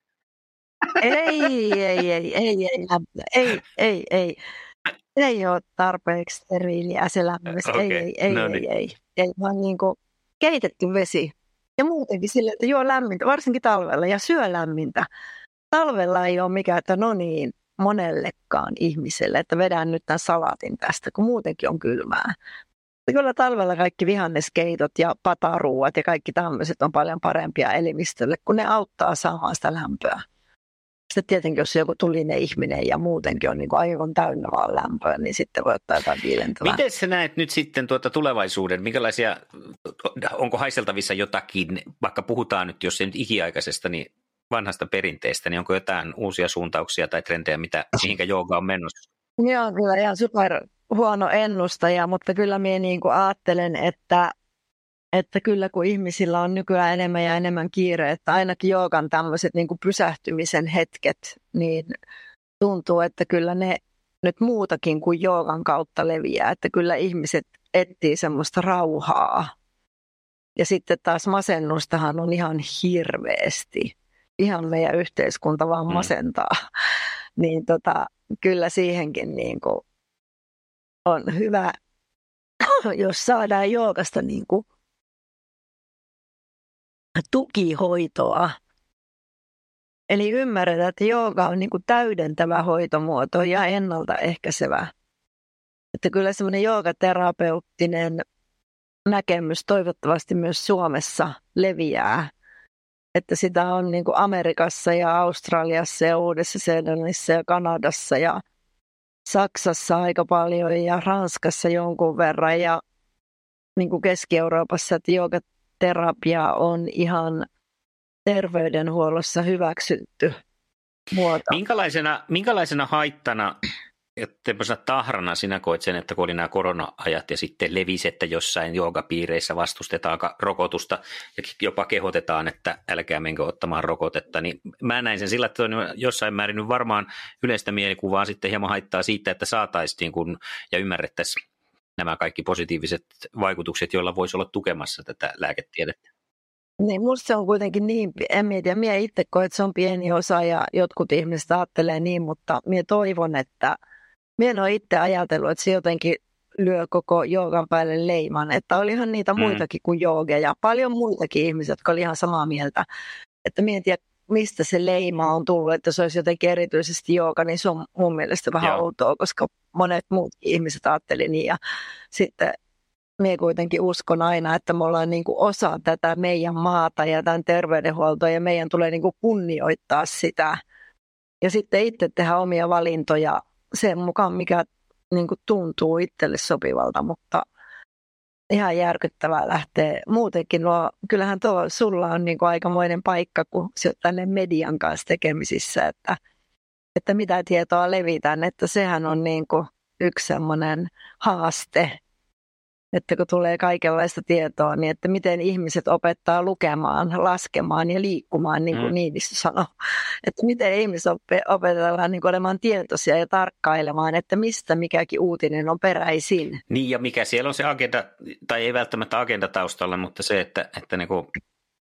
Ei ole tarpeeksi steriiliä se lämpöistä. Okay. Ei, vaan niin kuin, keitetty vesi. Ja muutenkin sille, että juo lämmintä, varsinkin talvella, ja syö lämmintä. Talvella ei ole mikään, että no niin, monellekaan ihmiselle, että vedän nyt tämän salaatin tästä, kun muutenkin on kylmää. Ja kyllä talvella kaikki vihanneskeitot ja pataruuat ja kaikki tämmöiset on paljon parempia elimistölle, kun ne auttaa saamaan sitä lämpöä. Sitten tietenkin, jos joku tulinen ihminen ja muutenkin on niin kuin aivan täynnä vaan lämpöä, niin sitten voi ottaa jotain viilentävää. Miten sä näet nyt sitten tulevaisuuden? Onko haisteltavissa jotakin, vaikka puhutaan nyt, jos ei nyt ikiaikaisesta, niin vanhasta perinteestä, niin onko jotain uusia suuntauksia tai trendejä, mihinkä jooga on menossa? Joo, kyllä ihan super huono ennustaja, mutta kyllä minä niin kuin ajattelen, että kyllä kun ihmisillä on nykyään enemmän ja enemmän kiire, että ainakin joogan tämmöiset niin kuin pysähtymisen hetket, niin tuntuu, että kyllä ne nyt muutakin kuin joogan kautta leviää, että kyllä ihmiset etsii semmoista rauhaa. Ja sitten taas masennustahan on ihan hirveästi. Ihan meidän yhteiskunta vaan masentaa. Niin kyllä siihenkin niin kuin on hyvä, jos saadaan joogasta niin kuin tukihoitoa. Eli ymmärretään, että jooga on niin kuin täydentävä hoitomuoto ja ennaltaehkäisevä. Että kyllä semmoinen joogaterapeuttinen näkemys toivottavasti myös Suomessa leviää. Että sitä on niin kuin Amerikassa ja Australiassa ja Uudessa-Seelannissa ja Kanadassa ja Saksassa aika paljon ja Ranskassa jonkun verran ja niin kuin Keski-Euroopassa, että joogaterapia on ihan terveydenhuollossa hyväksytty muoto. Minkälaisena haittana, tämmöisenä tahrana sinä koit sen, että kun oli nämä korona-ajat ja sitten levisi, että jossain joogapiireissä vastustetaan rokotusta ja jopa kehotetaan, että älkää menkö ottamaan rokotetta, niin mä näin sen sillä, että on jossain määrin nyt varmaan yleistä mielikuvaa sitten hieman haittaa siitä, että saataisiin ja ymmärrettäisiin nämä kaikki positiiviset vaikutukset, joilla voisi olla tukemassa tätä lääketiedettä. Niin, musta se on kuitenkin niin, en mietiä, minä itse koen, että se on pieni osa ja jotkut ihmiset ajattelee niin, mutta minä toivon, että minä en ole itse ajatellut, että se jotenkin lyö koko joogan päälle leiman, että olihan niitä muitakin kuin joogeja, paljon muitakin ihmisiä, jotka oli ihan samaa mieltä, että minä en tiedä, mistä se leima on tullut, että se olisi jotenkin erityisesti jooga, niin se on mun mielestä vähän outoa, koska monet muut ihmiset ajatteli niin ja sitten minä kuitenkin uskon aina, että me ollaan niin kuin osa tätä meidän maata ja tämän terveydenhuoltoa ja meidän tulee niin kuin kunnioittaa sitä ja sitten itse tehdä omia valintoja sen mukaan, mikä niin kuin tuntuu itselle sopivalta, mutta ihan järkyttävää lähtee. Muutenkin kyllähän sulla on niin kuin aikamoinen paikka, kun sä oot tänne median kanssa tekemisissä, että mitä tietoa levitään, että sehän on niin kuin yksi semmoinen haaste, että kun tulee kaikenlaista tietoa, niin että miten ihmiset opettaa lukemaan, laskemaan ja liikkumaan, niin kuin Niinistö sanoi. Että miten ihmiset opetellaan niin kuin olemaan tietoisia ja tarkkailemaan, että mistä mikäkin uutinen on peräisin. Niin ja mikä siellä on se agenda, tai ei välttämättä agenda taustalla, mutta se, että niin kuin,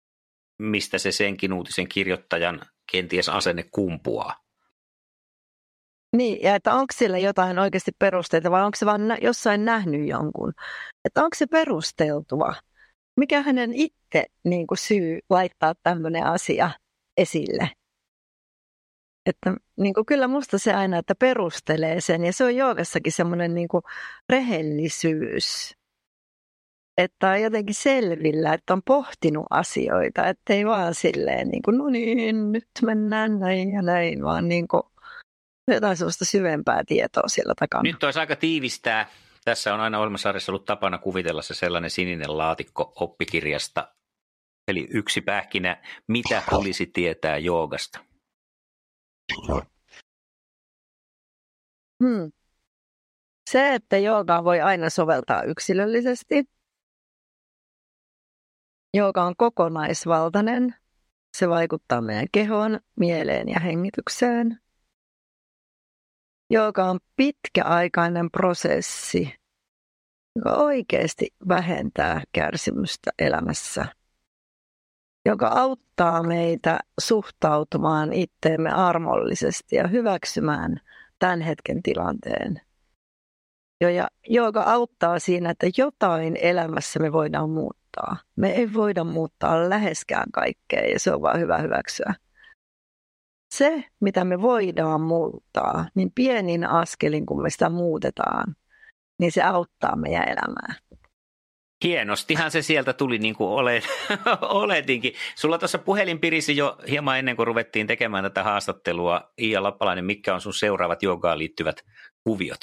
mistä se senkin uutisen kirjoittajan kenties asenne kumpuaa. Niin, ja että onko sillä jotain oikeasti perusteita vai onko se vaan jossain nähnyt jonkun? Että onko se perusteltua? Mikä hänen itse niin kuin syy laittaa tämmöinen asia esille? Että niin kuin kyllä musta se aina, että perustelee sen ja se on joogassakin semmoinen niin kuin rehellisyys. Että on jotenkin selvillä, että on pohtinut asioita, ettei vaan silleen niin kuin no niin, nyt mennään näin ja näin, vaan niin kuin jotain sellaista syvempää tietoa siellä takana. Nyt olisi aika tiivistää. Tässä on aina Olmasarjassa ollut tapana kuvitella se sellainen sininen laatikko oppikirjasta. Eli yksi pähkinä, mitä tulisi tietää joogasta? Se, että joogaa voi aina soveltaa yksilöllisesti. Jooga on kokonaisvaltainen. Se vaikuttaa meidän kehoon, mieleen ja hengitykseen. Jooga on pitkäaikainen prosessi, joka oikeasti vähentää kärsimystä elämässä, joka auttaa meitä suhtautumaan itteemme armollisesti ja hyväksymään tämän hetken tilanteen. Ja jooga auttaa siinä, että jotain elämässä me voidaan muuttaa. muuttaa. Me ei voida muuttaa läheskään kaikkea ja se on vaan hyvä hyväksyä. Se, mitä me voidaan muuttaa, niin pienin askelin, kun me sitä muutetaan, niin se auttaa meidän elämää. Hienostihan se sieltä tuli niin kuin oletinkin. Sulla tuossa puhelin pirisi jo hieman ennen kuin ruvettiin tekemään tätä haastattelua. Iia Lappalainen, mitkä on sun seuraavat joogaan liittyvät kuviot?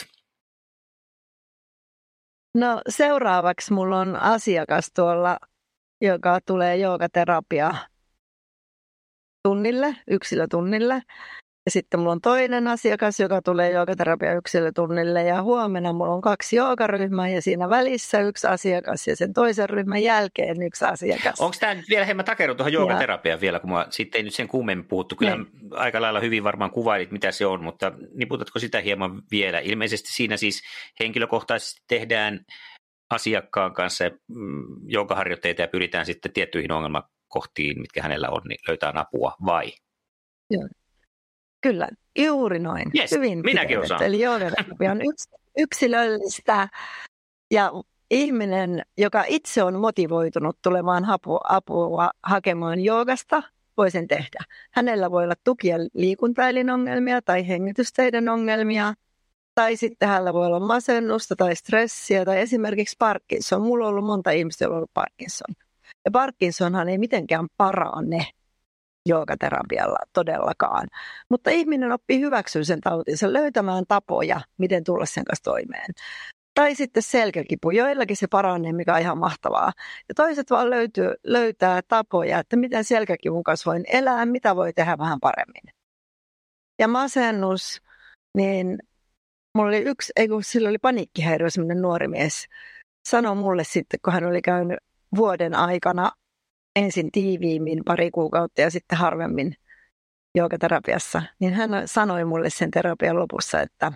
No seuraavaksi mulla on asiakas tuolla, joka tulee joogaterapia tunnille, yksilötunnille. Ja sitten mulla on toinen asiakas, joka tulee joogaterapia yksilötunnille. Ja huomenna mulla on 2 joogaryhmää ja siinä välissä 1 asiakas ja sen toisen ryhmän jälkeen 1 asiakas. Onko tämä nyt vielä hieman takerun tuohon joogaterapiaan vielä, kun sitten ei nyt sen kummemmin puhuttu. Kyllä aika lailla hyvin varmaan kuvailit, mitä se on, mutta niputatko sitä hieman vielä? Ilmeisesti siinä siis henkilökohtaisesti tehdään asiakkaan kanssa joogaharjoitteita ja pyritään sitten tiettyihin ongelmakohtiin, mitkä hänellä on, niin löytää apua, vai? Joo. Kyllä, juuri noin. Yes, hyvin minäkin osaan. Eli joogaterapia on yksilöllistä ja ihminen, joka itse on motivoitunut tulemaan apua hakemaan joogasta, voi sen tehdä. Hänellä voi olla tuki- ja liikuntaelinongelmia tai hengitysteiden ongelmia, tai sitten hänellä voi olla masennusta tai stressiä tai esimerkiksi Parkinson. Mulla on ollut monta ihmistä, joilla on ollut Parkinson. Ja Parkinsonhan ei mitenkään parane joogaterapialla todellakaan. Mutta ihminen oppii hyväksyä sen tautinsa, löytämään tapoja, miten tulla sen kanssa toimeen. Tai sitten selkäkipu, joillakin se paranee, mikä on ihan mahtavaa. Ja toiset vaan löytää tapoja, että miten selkäkivun kanssa voin elää, mitä voi tehdä vähän paremmin. Ja masennus, niin mulla oli sillä oli paniikkihäiriö, semmoinen nuori mies, sanoi mulle sitten, kun hän oli käynyt vuoden aikana ensin tiiviimmin 2 kuukautta ja sitten harvemmin joogaterapiassa, niin hän sanoi mulle sen terapian lopussa, että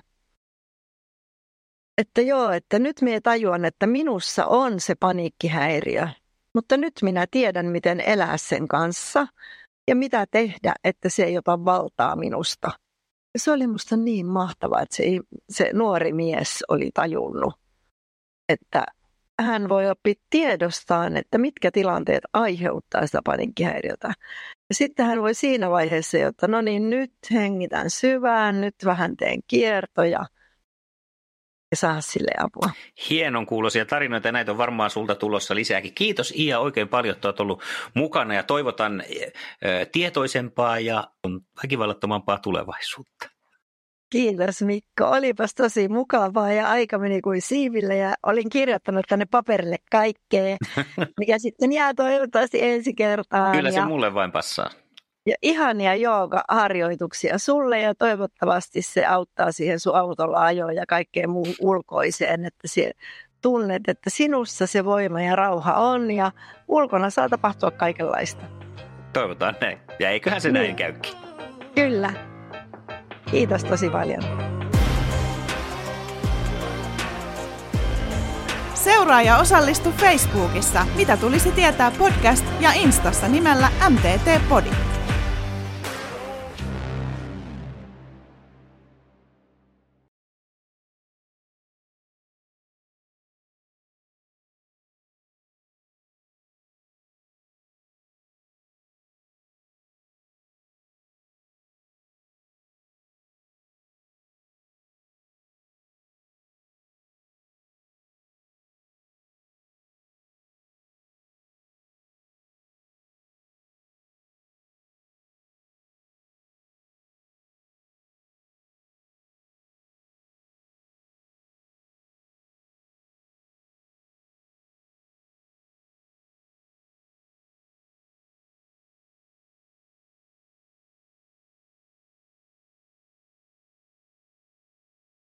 nyt minä tajuan, että minussa on se paniikkihäiriö, mutta nyt minä tiedän, miten elää sen kanssa ja mitä tehdä, että se ei ota valtaa minusta. Ja se oli musta niin mahtavaa, että se nuori mies oli tajunnut, että hän voi oppia tiedostaan, että mitkä tilanteet aiheuttaa sitä paniikkihäiriötä. Ja sitten hän voi siinä vaiheessa, että no niin, nyt hengitän syvään, nyt vähän teen kiertoja ja saa sille apua. Hienon kuuloisia tarinoita, näitä on varmaan sulta tulossa lisääkin. Kiitos Iia oikein paljon, että olet ollut mukana ja toivotan tietoisempaa ja väkivallattomampaa tulevaisuutta. Kiitos Mikko, olipas tosi mukavaa ja aika meni kuin siiville ja olin kirjoittanut tänne paperille kaikkea, mikä sitten jää toivottavasti ensi kertaan. Kyllä se mulle vain passaa. Ja ihania joogaharjoituksia sulle ja toivottavasti se auttaa siihen sun autolla ajoon ja kaikkeen muuhun ulkoiseen, että tunnet, että sinussa se voima ja rauha on ja ulkona saa tapahtua kaikenlaista. Toivotaan näin ja eiköhän se näin käykin. Kyllä. Kiitos tosi paljon. Seuraa ja osallistu Facebookissa Mitä tulisi tietää podcast ja Instassa nimellä MTT Podi.